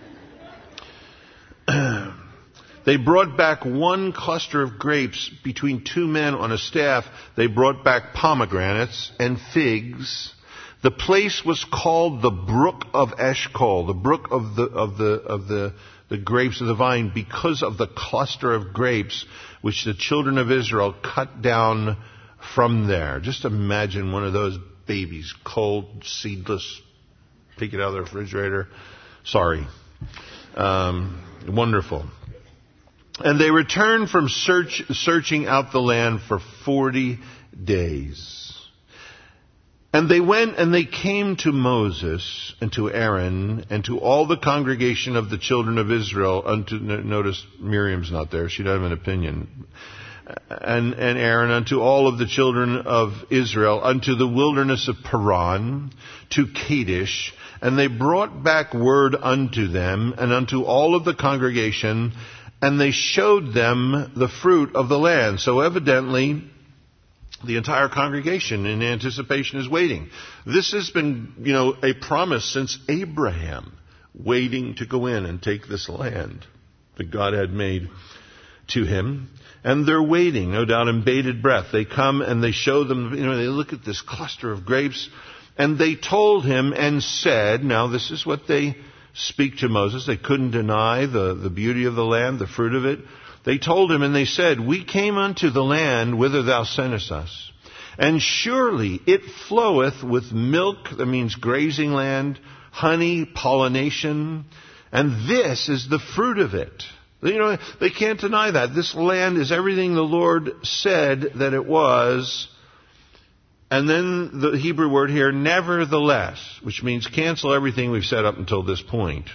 They brought back one cluster of grapes between two men on a staff. They brought back pomegranates and figs. The place was called the Brook of Eshcol, the brook of the of the of the the grapes of the vine, because of the cluster of grapes which the children of Israel cut down from there. Just imagine one of those babies, cold, seedless, take it out of the refrigerator. Sorry. Um, wonderful. And they returned from search, searching out the land for forty days. And they went and they came to Moses and to Aaron and to all the congregation of the children of Israel. Unto, notice Miriam's not there. She doesn't have an opinion. And, and Aaron unto all of the children of Israel unto the wilderness of Paran, to Kadesh. And they brought back word unto them and unto all of the congregation, and they showed them the fruit of the land. So evidently, the entire congregation in anticipation is waiting. This has been, you know, a promise since Abraham, waiting to go in and take this land that God had made to him. And they're waiting, no doubt in bated breath. They come and they show them, you know, they look at this cluster of grapes, and they told him and said, now this is what they speak to Moses. They couldn't deny the, the beauty of the land, the fruit of it. They told him, and they said, we came unto the land whither thou sentest us. And surely it floweth with milk, that means grazing land, honey, pollination, and this is the fruit of it. You know, they can't deny that. This land is everything the Lord said that it was. And then the Hebrew word here, nevertheless, which means cancel everything we've said up until this point.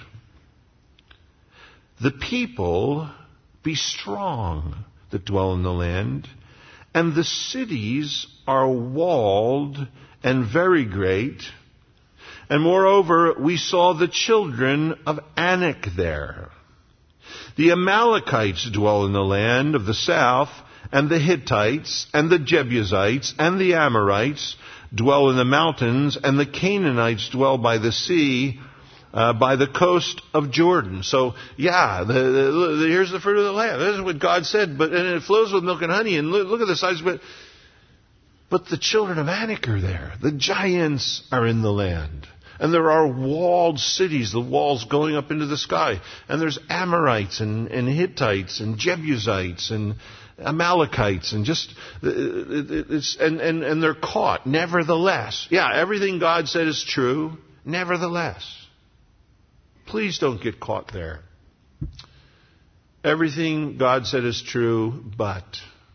The people be strong that dwell in the land, and the cities are walled and very great. And moreover, we saw the children of Anak there. The Amalekites dwell in the land of the south, and the Hittites, and the Jebusites, and the Amorites dwell in the mountains, and the Canaanites dwell by the sea, uh, by the coast of Jordan. So, yeah, the, the, the, here's the fruit of the land. This is what God said, but and it flows with milk and honey. And look, look at the size, but but the children of Anak are there. The giants are in the land. And there are walled cities, the walls going up into the sky. And there's Amorites and, and Hittites and Jebusites and Amalekites and just, it's, and, and, and they're caught. Nevertheless. Yeah, everything God said is true. Nevertheless. Please don't get caught there. Everything God said is true, but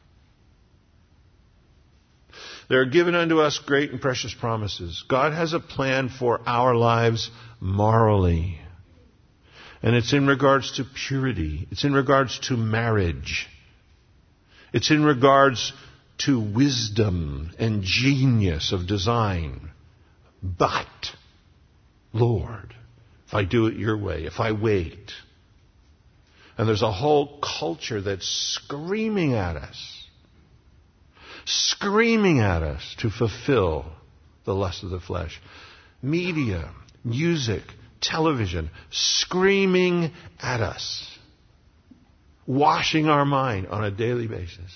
there are given unto us great and precious promises. God has a plan for our lives morally. And it's in regards to purity. It's in regards to marriage. It's in regards to wisdom and genius of design. But, Lord, if I do it your way, if I wait. And there's a whole culture that's screaming at us. Screaming at us to fulfill the lust of the flesh. Media, music, television, screaming at us. Washing our mind on a daily basis.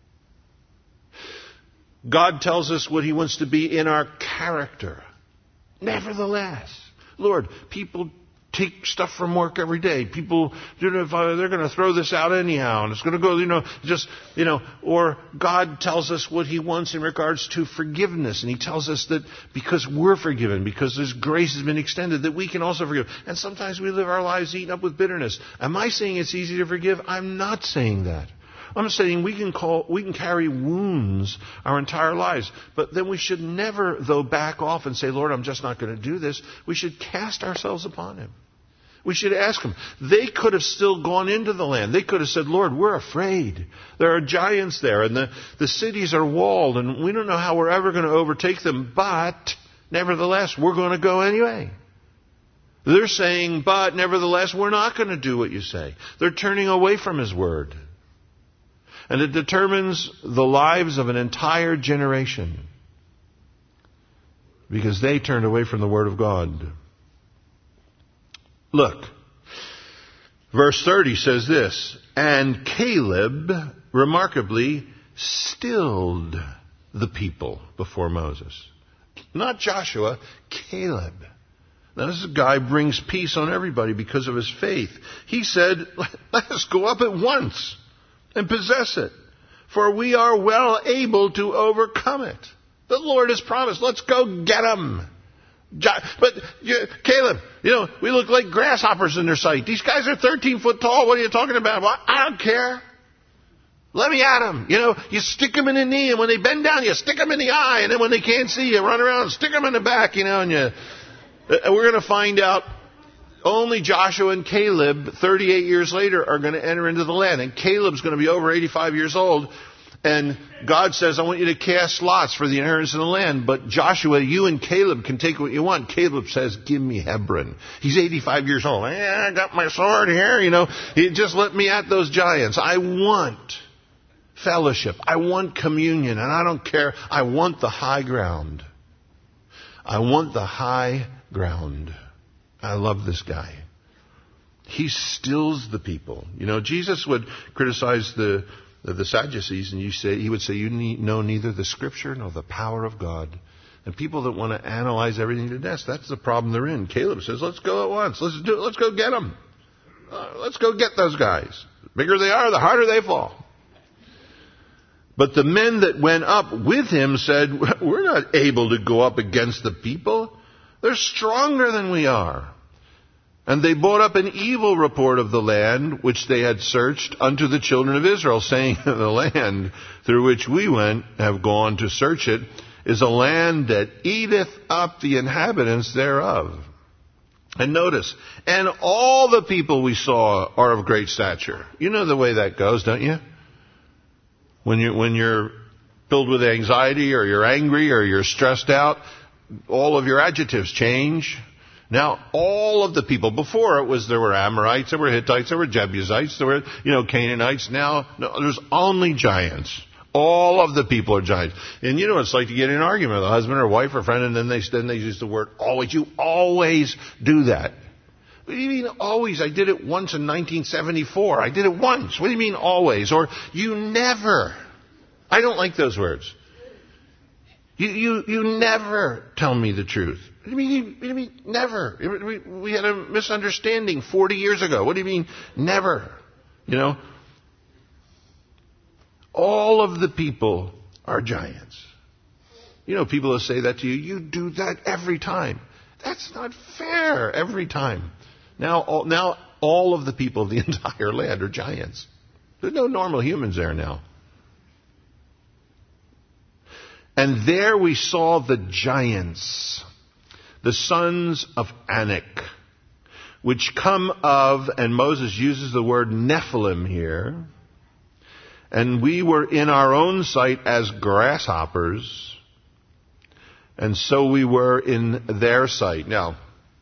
God tells us what He wants to be in our character. Nevertheless, Lord, people take stuff from work every day. People, you know, they're going to throw this out anyhow, and it's going to go, you know, just, you know, or God tells us what He wants in regards to forgiveness, and He tells us that because we're forgiven, because His grace has been extended, that we can also forgive. And sometimes we live our lives eaten up with bitterness. Am I saying it's easy to forgive? I'm not saying that. I'm saying we can call, we can carry wounds our entire lives. But then we should never, though, back off and say, Lord, I'm just not going to do this. We should cast ourselves upon Him. We should ask Him. They could have still gone into the land. They could have said, Lord, we're afraid. There are giants there, and the, the cities are walled, and we don't know how we're ever going to overtake them. But, nevertheless, we're going to go anyway. They're saying, but, nevertheless, we're not going to do what you say. They're turning away from His word. And it determines the lives of an entire generation. Because they turned away from the word of God. Look, verse thirty says this, and Caleb remarkably stilled the people before Moses. Not Joshua, Caleb. Now this guy brings peace on everybody because of his faith. He said, let us go up at once and possess it, for we are well able to overcome it. The Lord has promised, let's go get them. But, you, Caleb, you know, we look like grasshoppers in their sight. These guys are thirteen foot tall. What are you talking about? Well, I don't care. Let me at them. You know, you stick them in the knee, and when they bend down, you stick them in the eye. And then when they can't see, you run around and stick them in the back, you know, and you... And we're going to find out only Joshua and Caleb, thirty-eight years later, are going to enter into the land. And Caleb's going to be over eighty-five years old. And God says, I want you to cast lots for the inheritance of the land. But Joshua, you and Caleb can take what you want. Caleb says, give me Hebron. He's eighty-five years old. Eh, I got my sword here, you know. He just let me at those giants. I want fellowship. I want communion. And I don't care. I want the high ground. I want the high ground. I love this guy. He stills the people. You know, Jesus would criticize the the Sadducees, and you say he would say, you need, know neither the Scripture nor the power of God. And people that want to analyze everything to death, that's the problem they're in. Caleb says, let's go at once. Let's do it. Let's go get them. Uh, let's go get those guys. The bigger they are, the harder they fall. But the men that went up with him said, we're not able to go up against the people. They're stronger than we are. And they brought up an evil report of the land which they had searched unto the children of Israel, saying, the land through which we went, have gone to search it, is a land that eateth up the inhabitants thereof. And notice, and all the people we saw are of great stature. You know the way that goes, don't you? When you when you're filled with anxiety, or you're angry, or you're stressed out, all of your adjectives change. Now, all of the people, before it was there were Amorites, there were Hittites, there were Jebusites, there were, you know, Canaanites. Now, no, there's only giants. All of the people are giants. And you know what it's like to get in an argument with a husband or wife or friend, and then they, then they use the word always. You always do that. What do you mean always? I did it once in nineteen seventy-four. I did it once. What do you mean always? Or you never. I don't like those words. You, you, you never tell me the truth. What do you mean, what do you mean never? We, we had a misunderstanding forty years ago. What do you mean never? You know? All of the people are giants. You know, people will say that to you. You do that every time. That's not fair every time. Now, all, now all of the people of the entire land are giants. There's no normal humans there now. And there we saw the giants, the sons of Anak, which come of, and Moses uses the word Nephilim here, and we were in our own sight as grasshoppers, and so we were in their sight. Now,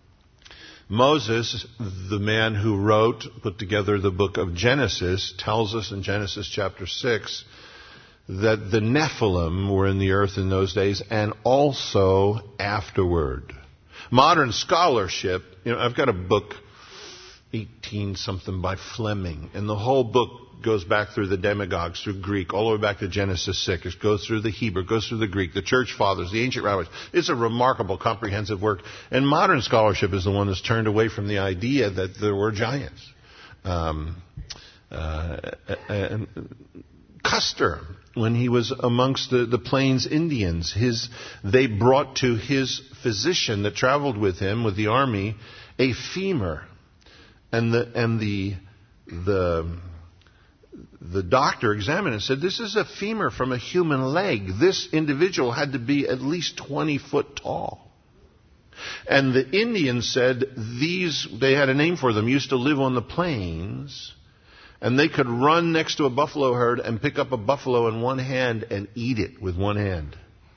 Moses, the man who wrote, put together the book of Genesis, tells us in Genesis chapter six that the Nephilim were in the earth in those days and also afterward. Modern scholarship, you know, I've got a book, eighteen something by Fleming, and the whole book goes back through the demagogues, through Greek, all the way back to Genesis six. It goes through the Hebrew, goes through the Greek, the church fathers, the ancient rabbis. It's a remarkable, comprehensive work. And modern scholarship is the one that's turned away from the idea that there were giants. Um, uh, and Custer, when he was amongst the, the Plains Indians, his, they brought to his physician that traveled with him, with the army, a femur. And the, and the, the, the doctor examined it and said, this is a femur from a human leg. This individual had to be at least twenty foot tall. And the Indians said these, they had a name for them, used to live on the plains, and they could run next to a buffalo herd and pick up a buffalo in one hand and eat it with one hand.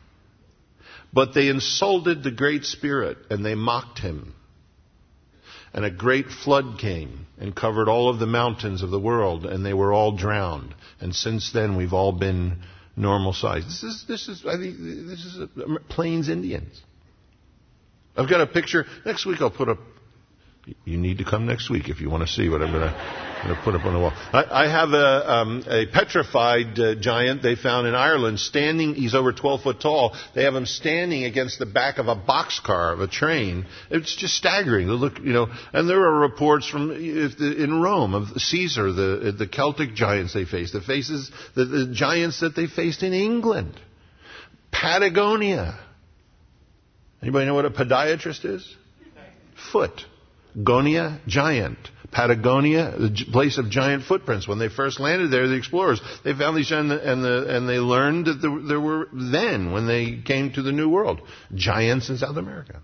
But they insulted the Great Spirit and they mocked him. And a great flood came and covered all of the mountains of the world, and they were all drowned. And since then, we've all been normal size. This is, this is, I think, this is a, Plains Indians. I've got a picture. Next week I'll put up. You need to come next week if you want to see what I'm going to put up on the wall. I, I have a, um, a petrified uh, giant they found in Ireland standing. He's over twelve foot tall. They have him standing against the back of a boxcar of a train. It's just staggering. Look, you know. And there are reports from if the, in Rome of Caesar, the the Celtic giants they faced, the faces the, the giants that they faced in England, Patagonia. Anybody know what a podiatrist is? Foot. Gonia, giant. Patagonia, the place of giant footprints. When they first landed there, the explorers, they found these and, the, and, the, and they learned that there, there were then, when they came to the New World, giants in South America.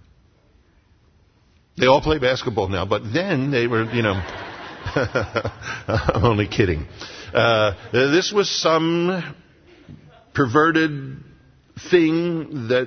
They all play basketball now, but then they were, you know, I'm only kidding. Uh, this was some perverted thing that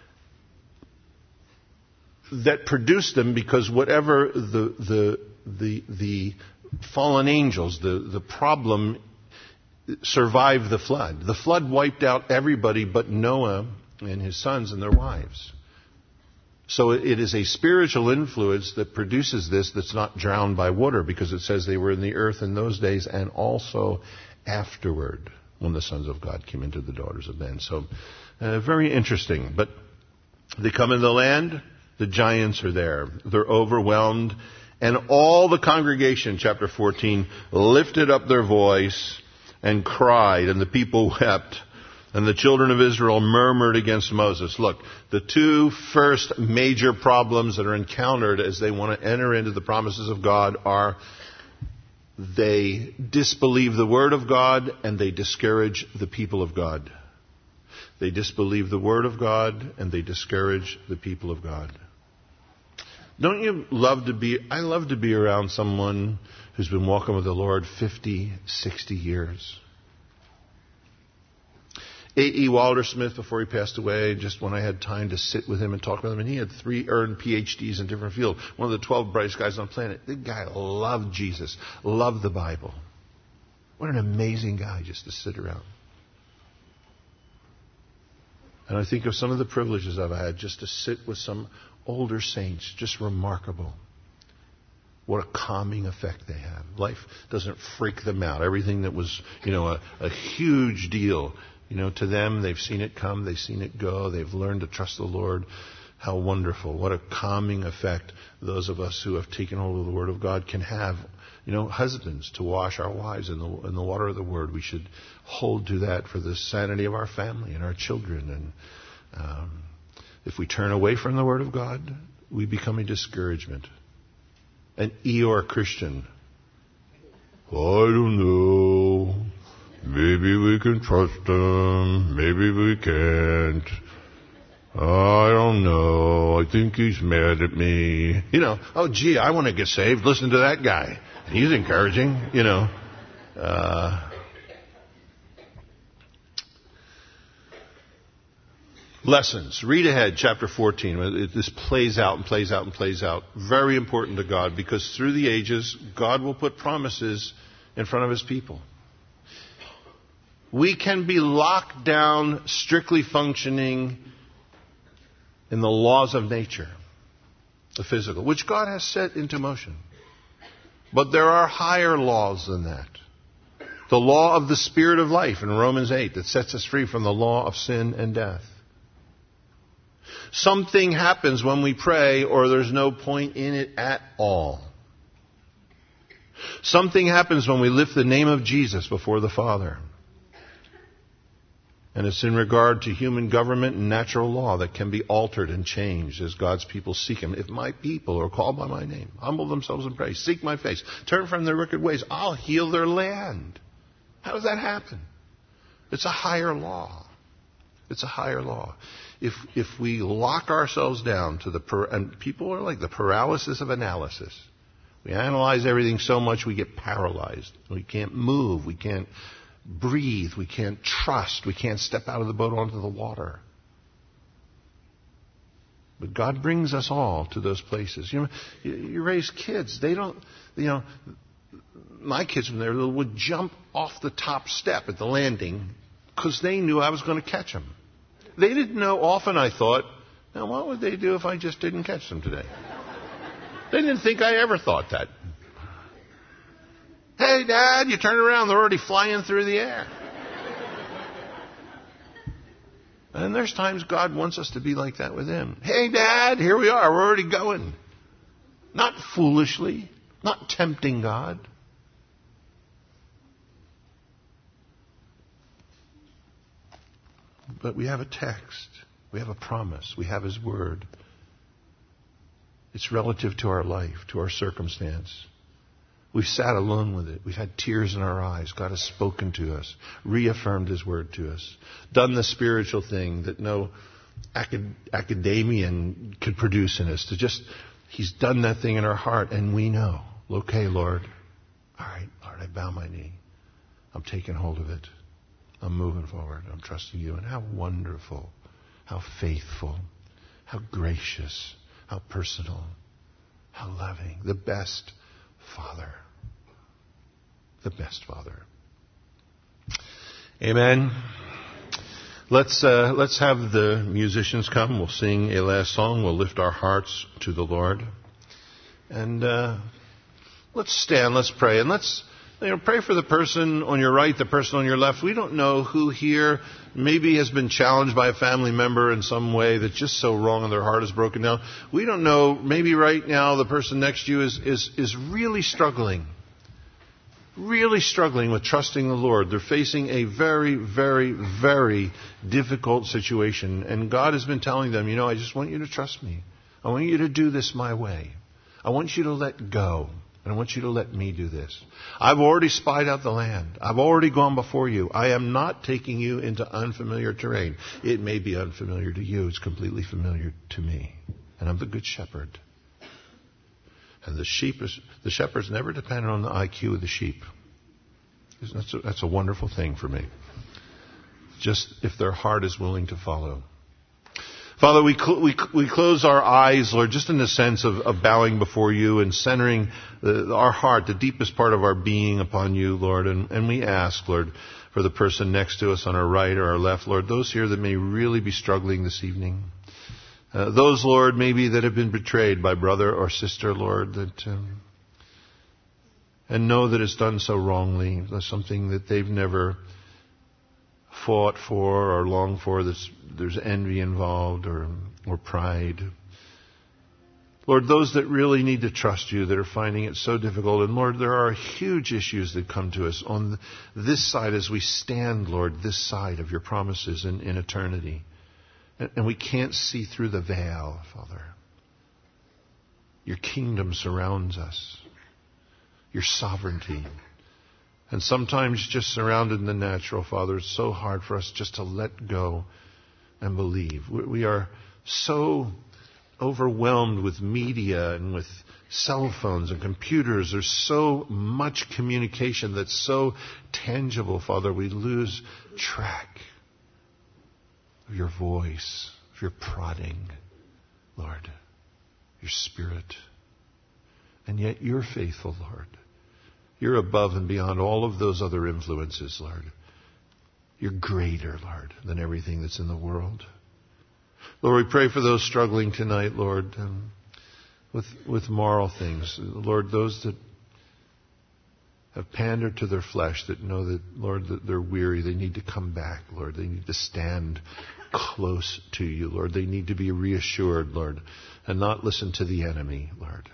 that produced them, because whatever the the the the fallen angels, the the problem survived the flood. The flood wiped out everybody but Noah and his sons and their wives. So it is a spiritual influence that produces this, that's not drowned by water, because it says they were in the earth in those days and also afterward, when the sons of God came into the daughters of men. So uh, very interesting. But they come in the land. The giants are there. They're overwhelmed, And all the congregation, chapter fourteen, lifted up their voice and cried, and the people wept. And the children of Israel murmured against Moses. Look, the two first major problems that are encountered as they want to enter into the promises of God are they disbelieve the word of God and they discourage the people of God. They disbelieve the word of God and they discourage the people of God. Don't you love to be, I love to be around someone who's been walking with the Lord fifty, sixty years. A E Wilder-Smith, before he passed away, just when I had time to sit with him and talk with him, and he had three earned P H Ds in different fields. One of the twelve brightest guys on the planet. The guy loved Jesus, loved the Bible. What an amazing guy just to sit around. And I think of some of the privileges I've had just to sit with some older saints, just remarkable. What a calming effect they have. Life doesn't freak them out. Everything that was, you know, a, a huge deal, you know, to them, they've seen it come, they've seen it go, they've learned to trust the Lord. How wonderful. What a calming effect those of us who have taken hold of the Word of God can have. You know, husbands, to wash our wives in the, in the water of the Word. We should hold to that for the sanity of our family and our children. And um, if we turn away from the Word of God, we become a discouragement. An Eeyore Christian. I don't know. Maybe we can trust him. Maybe we can't. I don't know. I think he's mad at me. You know, oh, gee, I want to get saved. Listen to that guy. He's encouraging, you know. Uh, lessons. Read ahead, chapter fourteen. This plays out and plays out and plays out. Very important to God, because through the ages, God will put promises in front of His people. We can be locked down, strictly functioning in the laws of nature, the physical, which God has set into motion. But there are higher laws than that. The law of the Spirit of life in Romans eight that sets us free from the law of sin and death. Something happens when we pray, or there's no point in it at all. Something happens when we lift the name of Jesus before the Father. And it's in regard to human government and natural law that can be altered and changed as God's people seek Him. If my people are called by my name, humble themselves and pray, seek my face, turn from their wicked ways, I'll heal their land. How does that happen? It's a higher law. It's a higher law. If if we lock ourselves down to the, per, and people are like the paralysis of analysis. We analyze everything so much we get paralyzed. We can't move. We can't breathe. We can't trust. We can't step out of the boat onto the water. But God brings us all to those places. You know, you, you raise kids. They don't, you know, my kids when they were little would jump off the top step at the landing because they knew I was going to catch them. They didn't know. Often I thought, now what would they do if I just didn't catch them today? They didn't think I ever thought that. Hey, Dad, you turn around, they're already flying through the air. And there's times God wants us to be like that with Him. Hey, Dad, here we are, we're already going. Not foolishly, not tempting God. But we have a text, we have a promise, we have His Word. It's relative to our life, to our circumstance. We've sat alone with it. We've had tears in our eyes. God has spoken to us, reaffirmed His Word to us, done the spiritual thing that no acad- academician could produce in us. To just, He's done that thing in our heart, and we know, okay, Lord, all right, Lord, I bow my knee. I'm taking hold of it. I'm moving forward. I'm trusting You. And how wonderful, how faithful, how gracious, how personal, how loving, the best Father. The best Father. Amen. Let's uh, let's have the musicians come. We'll sing a last song. We'll lift our hearts to the Lord. And uh, let's stand, let's pray, and let's You know, pray for the person on your right, the person on your left. We don't know who here maybe has been challenged by a family member in some way that's just so wrong and their heart is broken down. We don't know, maybe right now the person next to you is, is, is really struggling. Really struggling with trusting the Lord. They're facing a very, very, very difficult situation. And God has been telling them, you know, I just want you to trust me. I want you to do this my way. I want you to let go. And I want you to let me do this. I've already spied out the land. I've already gone before you. I am not taking you into unfamiliar terrain. It may be unfamiliar to you. It's completely familiar to me. And I'm the good shepherd. And the sheep is, the shepherd's never dependent on the I Q of the sheep. That's a, that's a wonderful thing for me. Just if their heart is willing to follow. Father, we, cl- we, we close our eyes, Lord, just in the sense of, of bowing before you and centering the, our heart, the deepest part of our being upon you, Lord. And, and we ask, Lord, for the person next to us on our right or our left, Lord, those here that may really be struggling this evening. Uh, those, Lord, maybe that have been betrayed by brother or sister, Lord, that um, and know that it's done so wrongly, something that they've never fought for or longed for. There's, there's envy involved or or pride. Lord, those that really need to trust you, that are finding it so difficult. And Lord, there are huge issues that come to us on this side as we stand, Lord, this side of your promises in, in eternity. And we can't see through the veil, Father. Your kingdom surrounds us. Your sovereignty. And sometimes just surrounded in the natural, Father, it's so hard for us just to let go and believe. We are so overwhelmed with media and with cell phones and computers. There's so much communication that's so tangible, Father, we lose track of your voice, of your prodding, Lord, your Spirit. And yet you're faithful, Lord. You're above and beyond all of those other influences, Lord. You're greater, Lord, than everything that's in the world. Lord, we pray for those struggling tonight, Lord, um, with with moral things. Lord, those that have pandered to their flesh, that know that, Lord, that they're weary. They need to come back, Lord. They need to stand close to you, Lord. They need to be reassured, Lord, and not listen to the enemy, Lord.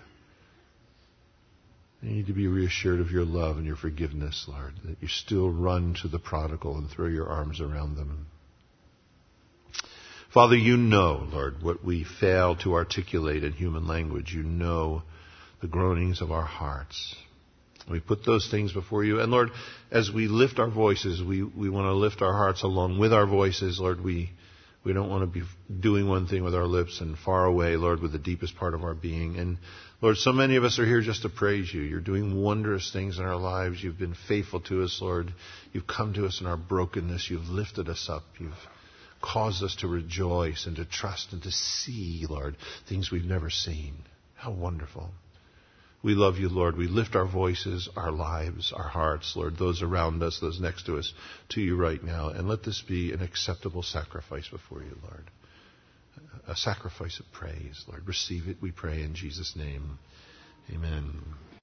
They need to be reassured of your love and your forgiveness, Lord, that you still run to the prodigal and throw your arms around them. Father, you know, Lord, what we fail to articulate in human language. You know the groanings of our hearts. We put those things before you. And Lord, as we lift our voices, we, we want to lift our hearts along with our voices. Lord, we, we don't want to be doing one thing with our lips and far away, Lord, with the deepest part of our being. And Lord, so many of us are here just to praise you. You're doing wondrous things in our lives. You've been faithful to us, Lord. You've come to us in our brokenness. You've lifted us up. You've caused us to rejoice and to trust and to see, Lord, things we've never seen. How wonderful. We love you, Lord. We lift our voices, our lives, our hearts, Lord, those around us, those next to us, to you right now. And let this be an acceptable sacrifice before you, Lord. A sacrifice of praise, Lord. Receive it, we pray, in Jesus' name. Amen.